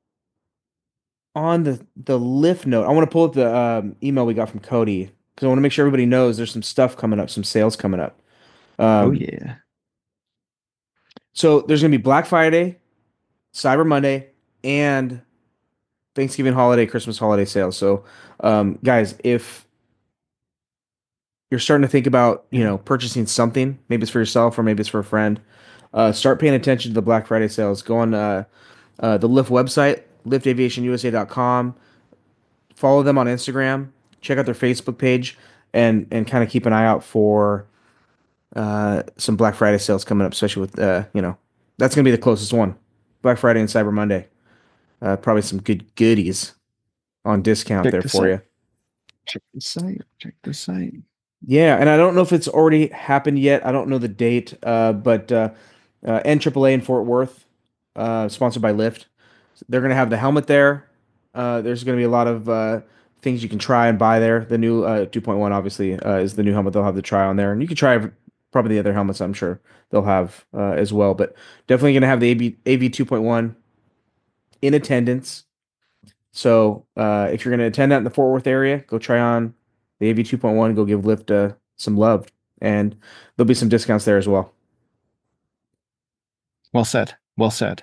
On the the lift note, I want to pull up the um, email we got from Cody because I want to make sure everybody knows there's some stuff coming up, some sales coming up. Oh Um, yeah. so there's gonna be Black Friday, Cyber Monday, and Thanksgiving holiday, Christmas holiday sales. So, um, guys, if you're starting to think about you Yeah. know purchasing something, maybe it's for yourself or maybe it's for a friend, uh, start paying attention to the Black Friday sales. Go on uh, uh, the Lyft website, lift aviation u s a dot com. Follow them on Instagram, check out their Facebook page, and and kind of keep an eye out for uh, some Black Friday sales coming up, especially with uh, you know that's gonna be the closest one, Black Friday and Cyber Monday. Uh, probably some good goodies on discount Check there the for site. you. Check the site. Check the site. Yeah, and I don't know if it's already happened yet. I don't know the date, uh, but uh, uh, N triple A in Fort Worth, uh, sponsored by Lyft. They're gonna have the helmet there. Uh, there's gonna be a lot of uh, things you can try and buy there. The new uh, two point one obviously uh, is the new helmet they'll have the try on there, and you can try probably the other helmets I'm sure they'll have uh, as well. But definitely going to have the A V A V two point one in attendance. So uh, if you're going to attend that in the Fort Worth area, go try on the A V two point one. Go give Lyft uh, some love, and there'll be some discounts there as well. Well said. Well said.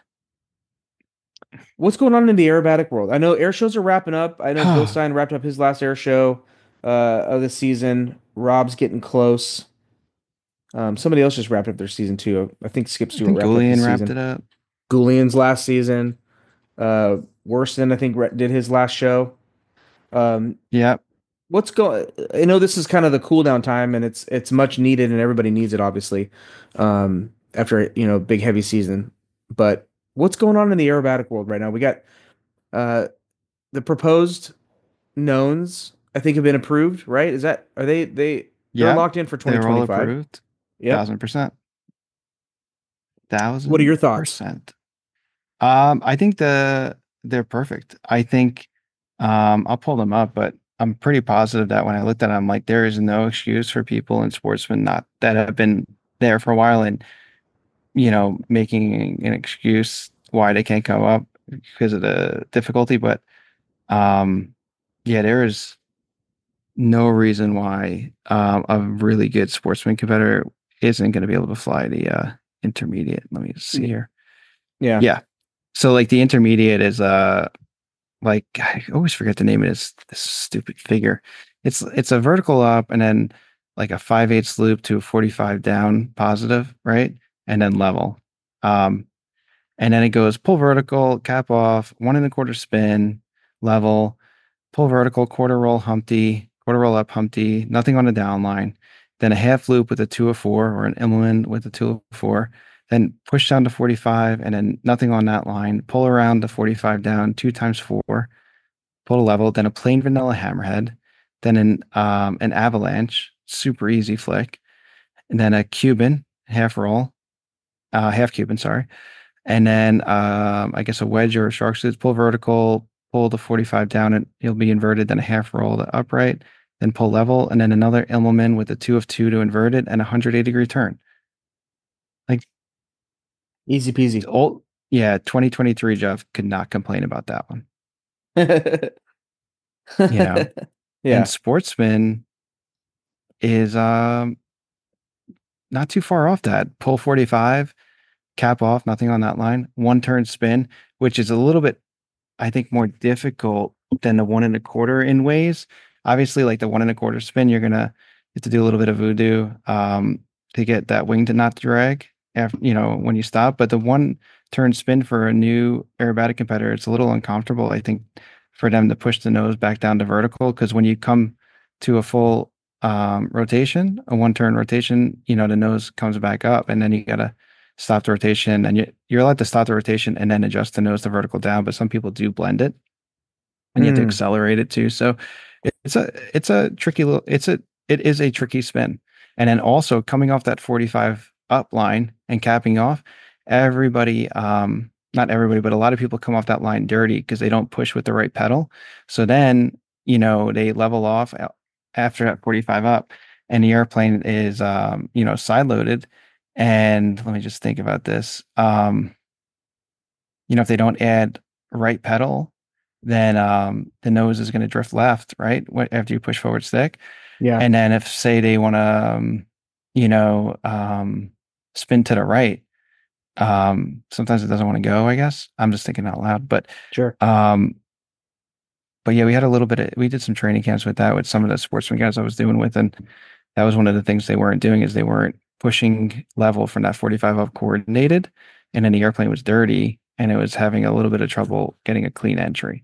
What's going on in the aerobatic world? I know air shows are wrapping up. I know Bill Stein wrapped up his last air show uh, of the season. Rob's getting close. Um, somebody else just wrapped up their season too. I think Skip I Stewart think wrapped Goulian up his wrapped season. it up. Goulian's last season. Uh, Worston, I think, did his last show. Um, yeah. What's going? I know this is kind of the cool down time, and it's it's much needed, and everybody needs it, obviously. Um, after you know, big heavy season, but what's going on in the aerobatic world right now? We got uh, the proposed knowns. I think have been approved, right? Is that are they they they're Yeah. locked in for twenty They're all twenty-five? approved. Yeah, Thousand percent. Thousand. What are your thoughts? Percent. Um, I think the they're perfect. I think um, I'll pull them up, but I'm pretty positive that when I looked at it, I'm like, there is no excuse for people and sportsmen not that have been there for a while and you know making an excuse why they can't come up because of the difficulty. But um, yeah, there is no reason why um, a really good sportsman competitor isn't going to be able to fly the uh, intermediate. Let me just see here. Yeah. Yeah. So like the intermediate is uh like I always forget the name of this this stupid figure. It's it's a vertical up and then like a five eighths loop to a forty-five down positive, right? And then level. Um and then it goes pull vertical, cap off, one and a quarter spin, level, pull vertical, quarter roll Humpty, quarter roll up Humpty, nothing on the down line. Then a half loop with a two of four or an Immelman with a two of four. Then push down to forty-five and then nothing on that line. Pull around to forty-five down, two times four, pull a level, then a plain vanilla hammerhead, then an um, an avalanche, super easy flick, and then a Cuban, half roll, uh, half Cuban, sorry. And then um, I guess a wedge or a shark suits, pull vertical, pull the forty-five down, and it'll be inverted, then a half roll to upright, then pull level, and then another Immelman with a two of two to inverted and a one hundred eighty degree turn. Like, easy peasy. Old, yeah, twenty twenty-three Jeff could not complain about that one. You know, yeah. And Sportsman is um not too far off that. Pull forty-five, cap off, nothing on that line. One turn spin, which is a little bit, I think, more difficult than the one and a quarter in ways. Obviously, like the one and a quarter spin, you're gonna have to do a little bit of voodoo um, to get that wing to not drag. After, you know, when you stop, but the one turn spin for a new aerobatic competitor, it's a little uncomfortable, I think, for them to push the nose back down to vertical. Because when you come to a full um, rotation, a one turn rotation, you know, the nose comes back up and then you got to stop the rotation and you, you're allowed to stop the rotation and then adjust the nose to vertical down. But some people do blend it and you have to Mm. accelerate it too. So it's a, it's a tricky little, it's a, it is a tricky spin. And then also coming off that forty-five up line and capping off, everybody, um, not everybody, but a lot of people come off that line dirty because they don't push with the right pedal. So then, you know, they level off after that forty-five up and the airplane is, um, you know, side loaded. And let me just think about this. Um, you know, if they don't add right pedal, then um, the nose is going to drift left, right? After you push forward stick. Yeah. And then if say they want to, um, you know, um, spin to the right, um, sometimes it doesn't want to go, I guess. I'm just thinking out loud, but Sure. um, but yeah, we had a little bit of, we did some training camps with that with some of the sportsman guys I was doing with. And that was one of the things they weren't doing is they weren't pushing level from that forty-five up coordinated. And then the airplane was dirty and it was having a little bit of trouble getting a clean entry.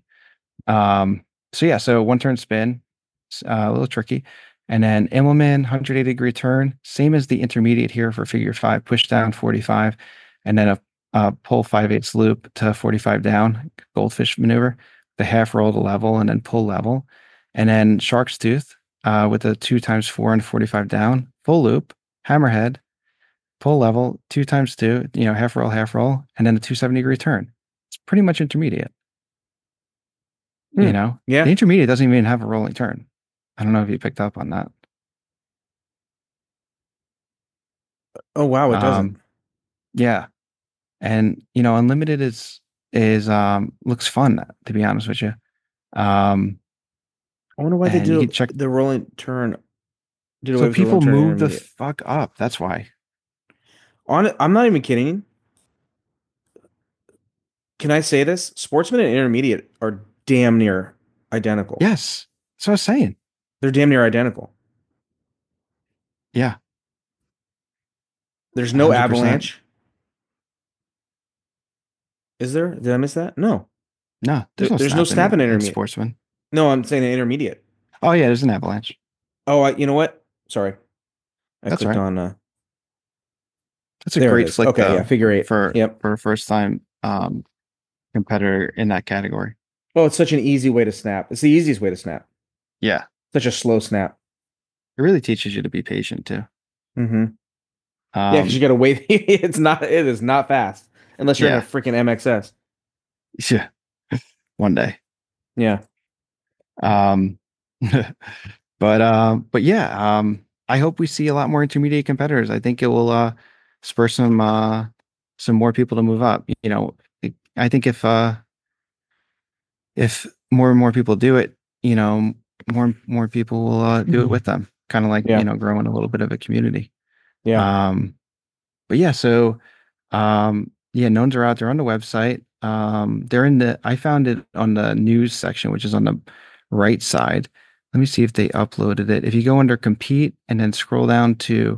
Um, so yeah, so one turn spin, uh, a little tricky. And then Immelman, one hundred eighty degree turn, same as the intermediate here for figure five, push down forty-five, and then a, a pull five eighths loop to forty-five down, goldfish maneuver, the half roll to level, and then pull level. And then shark's tooth uh, with a two times four and forty-five down, full loop, hammerhead, pull level, two times two, you know, half roll, half roll, and then a two hundred seventy degree turn. It's pretty much intermediate. You Hmm. know, Yeah. the intermediate doesn't even have a rolling turn. I don't know if you picked up on that. Oh wow, it doesn't. Um, yeah, and you know, unlimited is is um looks fun to be honest with you. Um, I wonder why they and you can do check. the rolling turn. Did away So with the rolling people turn move the intermediate. fuck up. That's why. On I'm not even kidding. Can I say this? Sportsman and intermediate are damn near identical. Yes, that's what I was saying. They're damn near identical. Yeah, There's one no hundred percent. avalanche. Is there? Did I miss that? No. No, There, there's no there's no snap in snap in in, in intermediate. sportsman. No, I'm saying an intermediate. Oh yeah, there's an avalanche. Oh, I, you know what? Sorry. I That's clicked right. on uh That's a there it great is. flick Okay, yeah, though figure eight. for Yep. for a first time um competitor in that category. Oh, it's such an easy way to snap. It's the easiest way to snap. Yeah, Such a slow snap. it really teaches you to be patient too. Mm-hmm. Yeah, because you Um, gotta wait. It's not it is not fast. Unless you're in a yeah, freaking M X S. yeah, one day. Yeah. Um, but um, but yeah, um, I hope we see a lot more intermediate competitors. I think it will uh spur some uh some more people to move up. You know, it- I think if uh if more and more people do it, you know, more more people will uh, do it with them. Kind of like, you Yeah. know, growing a little bit of a community. Yeah. Um, but yeah, so um, yeah, knowns are out there on the website. Um, they're in the. I found it on the news section, which is on the right side. Let me see if they uploaded it. If you go under compete and then scroll down to,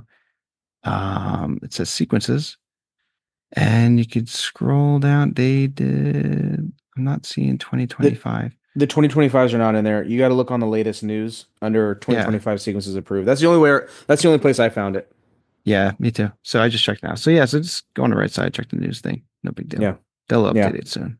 um, it says sequences, and you could scroll down. They did. I'm not seeing The twenty twenty-five. the twenty twenty-fives are not in there. You got to look on the latest news under Yeah. twenty twenty-five sequences approved. That's the only where that's the only place I found it. Yeah, me too. So I just checked now. So yeah, so just go on the right side, check the news thing. No big deal. Yeah. They'll Yeah. update it soon.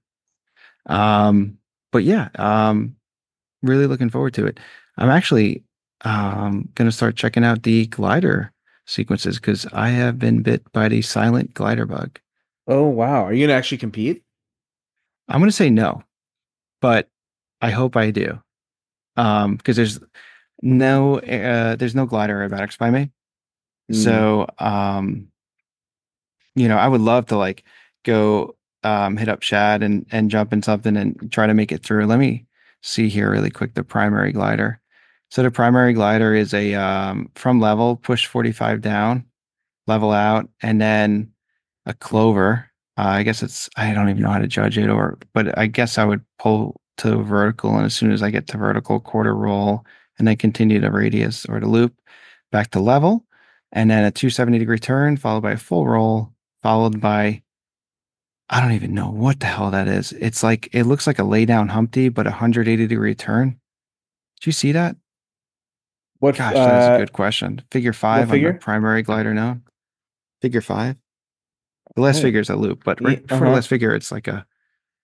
Um, but yeah, um, really looking forward to it. I'm actually um gonna start checking out the glider sequences because I have been bit by the silent glider bug. Oh wow. Are you gonna actually compete? I'm gonna say no, but I hope I do. Um, because there's no uh there's no glider aerobatics by me. Mm. So um you know, I would love to like go um, hit up Shad and and jump in something and try to make it through. Let me see here really quick the primary glider. So the primary glider is a um, from level, push forty-five down, level out, and then a clover. Uh, I guess it's I don't even know how to judge it, or but I guess I would pull to vertical, and as soon as I get to vertical, quarter roll, and then continue to radius or to loop back to level, and then a two hundred seventy degree turn followed by a full roll followed by I don't even know what the hell that is. It's like it looks like a lay down Humpty, but a one hundred eighty degree turn. Did you see that? What Gosh, that is a uh good question. Figure what five on the figure? primary glider now. Figure five. The last Oh, figure is a loop, but yeah, right before the uh-huh. last figure, it's like a.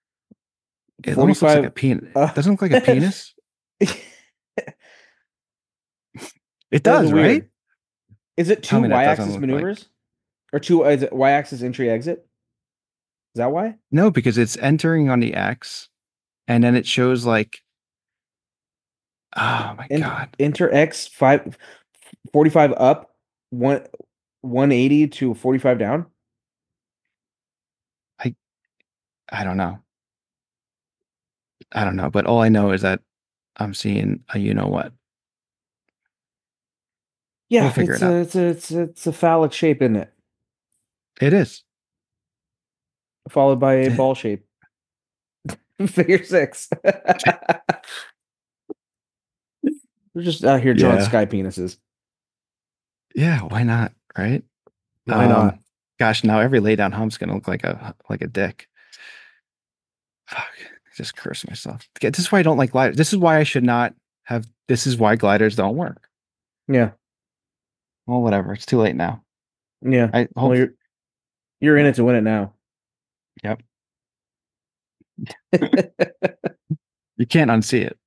It almost looks like a forty-five penis. uh Doesn't look like a penis. It That is does, right? weird. Is it Tell two me that doesn't y-axis look like. maneuvers? Or two is it y-axis entry exit? Is that why? No, because it's entering on the X, and then it shows like. Oh my Ent God. enter X five forty-five up, one 180 to forty-five down. I I don't know. I don't know, but all I know is that I'm seeing a you know what. We'll Yeah, figure it's it out. a it's a it's a, it's a phallic shape, isn't it? It is. Followed by a Eh, ball shape. Figure six. We're just out here drawing Yeah. sky penises. Yeah, why not? Right? Why not? Um, gosh, now every lay down hump's gonna look like a like a dick. Fuck. I just curse myself. Okay, this is why I don't like gliders. This is why I should not have this is why gliders don't work. Yeah, Well, whatever. It's too late now. yeah. I Well, hope you're you're in it to win it now. yep. You can't unsee it.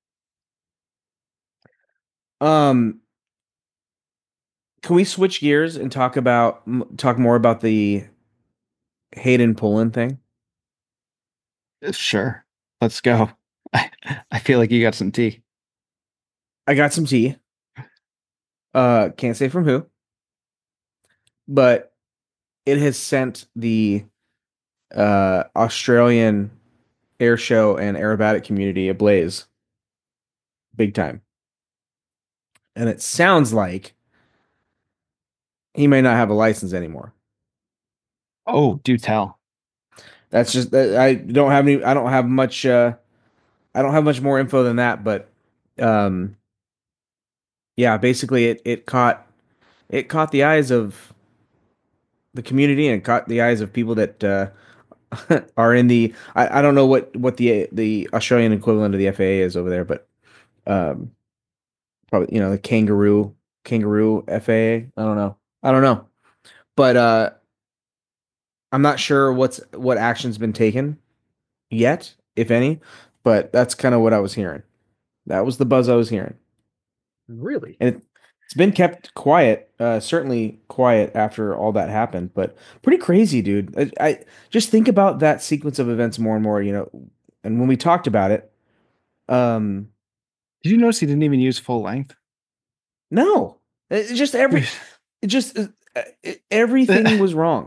Um, can we switch gears and talk about m- talk more about the Hayden Pullen thing? Sure. Let's go. I, I feel like you got some tea. I got some tea. Uh, can't say from who, but it has sent the uh Australian air show and aerobatic community ablaze big time. And it sounds like he may not have a license anymore. Oh, do tell. That's just that I don't have any I don't have much uh I don't have much more info than that, but um yeah, basically it it caught it caught the eyes of the community and caught the eyes of people that uh are in the I, I don't know what what the the Australian equivalent of the F A A is over there, but um probably you know the kangaroo kangaroo F A A. I don't know. I don't know. But uh I'm not sure what's what action's been taken yet, if any, but that's kind of what I was hearing. That was the buzz I was hearing. Really? And it, it's been kept quiet, uh, certainly quiet after all that happened, but pretty crazy, dude. I, I just think about that sequence of events more and more, you know, and when we talked about it, um, Did you notice he didn't even use full length? no, it, just every, it just uh, it, everything was wrong.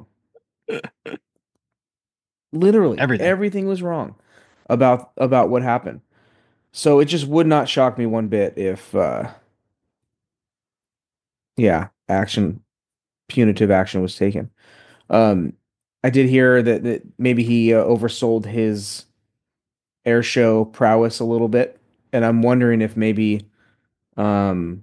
Literally, Everything. everything was wrong about about what happened. So it just would not shock me one bit if, uh, yeah, action, punitive action was taken. Um, I did hear that that maybe he uh, oversold his air show prowess a little bit, and I'm wondering if maybe, um,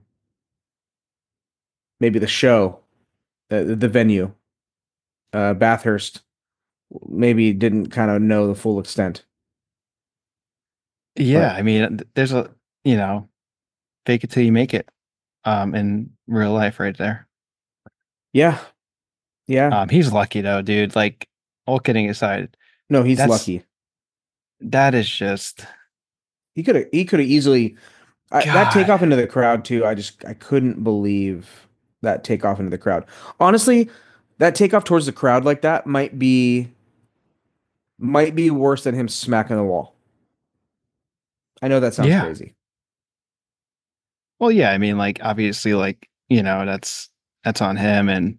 maybe the show, uh, the venue, uh, Bathurst, maybe didn't kind of know the full extent. Yeah, But I mean, th- there's a, you know, fake it till you make it, um, in real life right there. yeah, yeah, Um, he's lucky though, dude. Like, all kidding aside, no, he's that's lucky. that is just He could have he could have easily I, that God. takeoff into the crowd too. I just I couldn't believe that takeoff into the crowd. Honestly, that takeoff towards the crowd like that might be might be worse than him smacking the wall. I know that sounds Yeah. crazy. Well, yeah, I mean, like obviously, like, you know, that's that's on him, and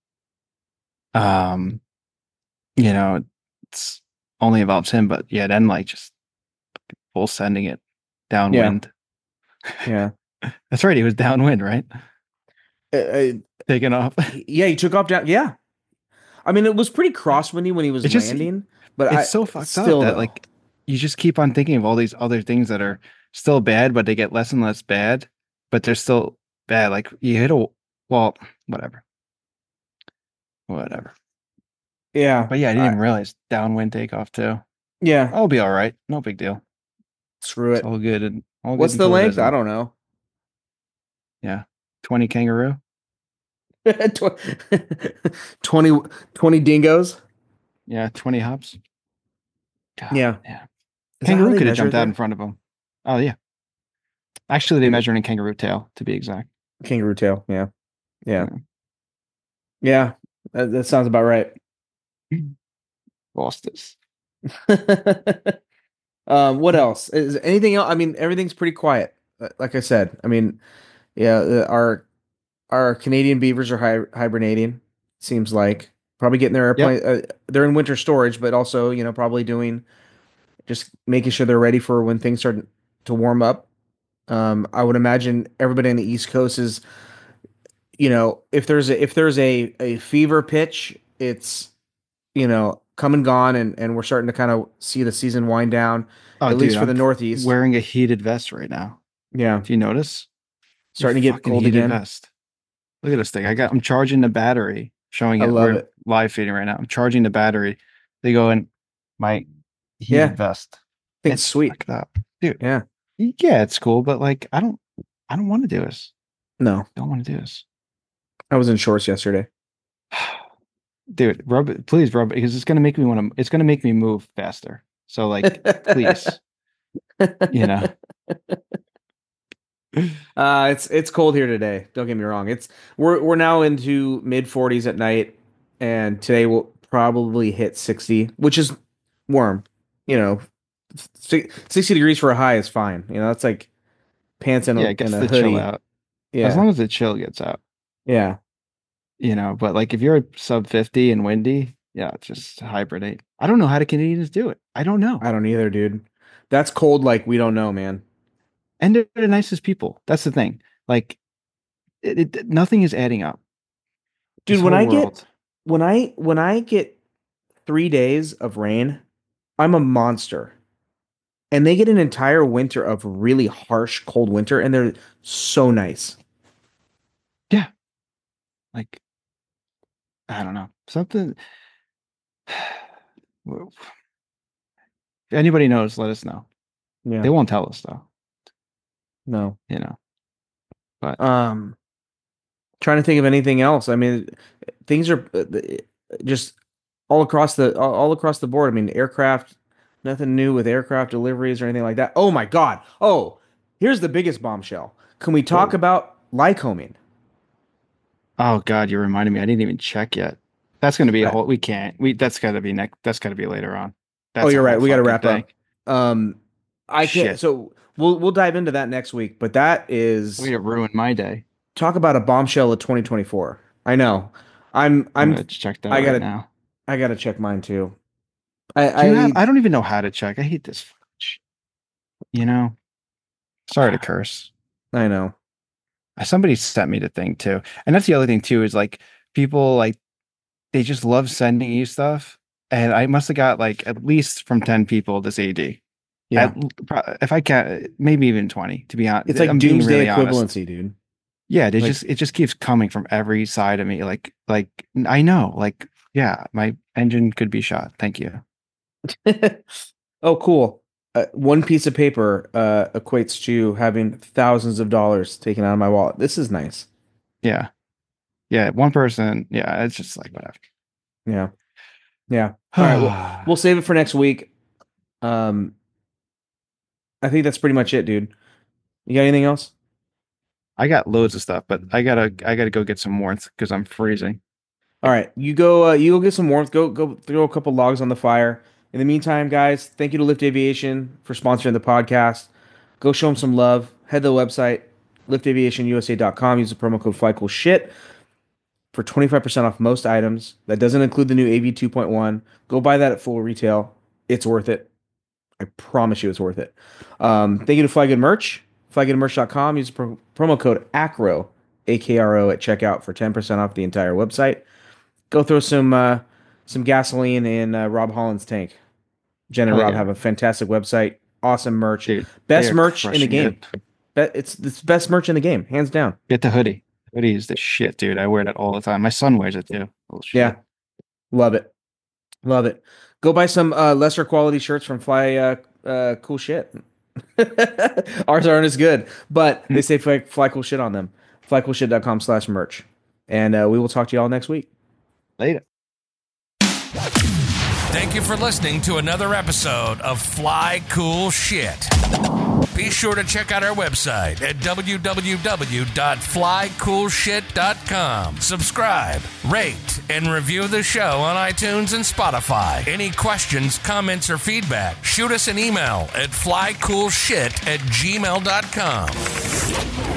um, you know, it's only involves him, but yeah, then like just full sending it Yeah, downwind. yeah. That's right, he was downwind, right? Uh, uh, Taking off. yeah, he took off down. Yeah, I mean it was pretty crosswindy when he was It's just landing, but it's I so fucked up still that though. like you just keep on thinking of all these other things that are still bad, but they get less and less bad, but they're still bad. Like you hit a well, whatever, whatever. Yeah, But yeah, I didn't I, even realize downwind takeoff too. yeah. I'll be all right. No big deal. Screw It's it. all good and all good What's the until it length? I isn't. don't know. Yeah, twenty kangaroo. Tw- twenty, twenty dingoes. Yeah, twenty hops. God, Yeah. yeah. Is that how Kangaroo they could have measure it jumped out in there? front of him. Oh yeah. Actually, they Maybe measure in kangaroo tail to be exact. kangaroo tail. Yeah. Yeah. Yeah. Yeah. That, that sounds about right. Lost this. Um, what else? Is anything else? I mean, everything's pretty quiet. Uh, Like I said, I mean, yeah, uh, our our Canadian beavers are hi hibernating. Seems like probably getting their Yep. airplane. Uh, they're in winter storage, but also, you know, probably doing just making sure they're ready for when things start to warm up. Um, I would imagine everybody on the East Coast is, you know, if there's a if there's a a fever pitch, it's you know come and gone, and and we're starting to kind of see the season wind down, Oh, at dude, least for I'm the f- Northeast. wearing a heated vest right now. Yeah, Do you notice? A starting to get fucking cold heated again. vest. Look at this thing. I got. I'm charging the battery. Showing I it. love We're it. live feeding right now. I'm charging the battery. They go in my Yeah, heated vest. I think it's It's sweet. fucked up, dude. Yeah, Yeah, it's cool, but like, I don't. I don't want to do this. no, Don't want to do this. I was in shorts yesterday. Dude, rub it, please rub it because it's gonna make me want to. It's gonna make me move faster. So like, please, you know. Uh, it's it's cold here today. Don't get me wrong. It's we're we're now into mid forties at night, and today will probably hit sixty, which is warm. You know, sixty degrees for a high is fine. You know, that's like pants and a, Yeah, it gets and a the chill hoodie. out. Yeah. As long as the chill gets out, yeah. you know, but like if you're sub fifty and windy, yeah, just hibernate. I don't know how the Canadians do it. I don't know. I don't either, dude. That's cold like we don't know, man. And they're the nicest people. That's the thing. Like it, it nothing is adding up. Dude, This when whole I world- get when I when I get three days of rain, I'm a monster. And they get an entire winter of really harsh, cold winter, and they're so nice. like I don't know. Something if anybody knows, let us know. Yeah. They won't tell us though, No. you know. Um, trying to think of anything else. I mean, things are uh, just all across the all all across the board. I mean, aircraft, nothing new with aircraft deliveries or anything like that. Oh my God. Oh, here's the biggest bombshell. Can we talk Whoa. about Lycoming? Oh God, you reminded me. I didn't even check yet. That's going to be a Right. whole. We can't. We that's got to be next. That's got to be later on. That's Oh, a you're right. whole We got to fucking wrap thing. up. Um, I Shit. can't. So we'll we'll dive into that next week. But that is Way to ruin my day. talk about a bombshell of twenty twenty-four. I know. I'm I'm, I'm gonna check that I right gotta now. I gotta check mine too. I Do you I, have, I don't even know how to check. I hate this. You know. Sorry to curse. I know. Somebody sent me the thing too, and that's the other thing too. Is like people like they just love sending you stuff, and I must have got like at least from ten people this A D. Yeah. At, pro- if I can, maybe even twenty. To be honest, It's like I'm being doomsday really honest. equivalency, dude. Yeah, it Like- just it just keeps coming from every side of me. Like like I know, like yeah, my engine could be shot. Thank you. Oh, cool. Uh, one piece of paper uh, equates to having thousands of dollars taken out of my wallet. This is nice. Yeah, yeah. One person. Yeah, it's just like whatever. Yeah. Yeah. All right. Well, we'll save it for next week. Um, I think that's pretty much it, dude. You got anything else? I got loads of stuff, but I gotta I gotta go get some warmth because I'm freezing. All right, you go. Uh, you go get some warmth. Go go throw a couple logs on the fire. In the meantime, guys, thank you to Lift Aviation for sponsoring the podcast. Go show them some love. Head to the website lift aviation u s a dot com. Use the promo code FlyCoolShit for twenty-five percent off most items. That doesn't include the new A V two point one. Go buy that at full retail. It's worth it. I promise you, it's worth it. Um, thank you to Fly Good Merch. fly good merch dot com. Use the pro- promo code ACRO, A K R O, at checkout for ten percent off the entire website. Go throw some uh, some gasoline in uh, Rob Holland's tank. Jen and Oh, Rob yeah. have a fantastic website. Awesome merch. Dude, Best they are merch in the crushing game. it. Be- it's the best merch in the game, hands down. Get the hoodie. Hoodie is the shit, dude. I wear that all the time. My son wears it too. Oh, shit. Yeah. Love it. Love it. Go buy some uh, lesser quality shirts from Fly uh, uh, Cool Shit. Ours aren't as good, but they say fly, fly cool shit on them. fly cool shit dot com slash merch. And uh, we will talk to you all next week. Later. Thank you for listening to another episode of Fly Cool Shit. Be sure to check out our website at w w w dot fly cool shit dot com. Subscribe, rate, and review the show on iTunes and Spotify. Any questions, comments, or feedback, shoot us an email at flycoolshit at gmail dot com.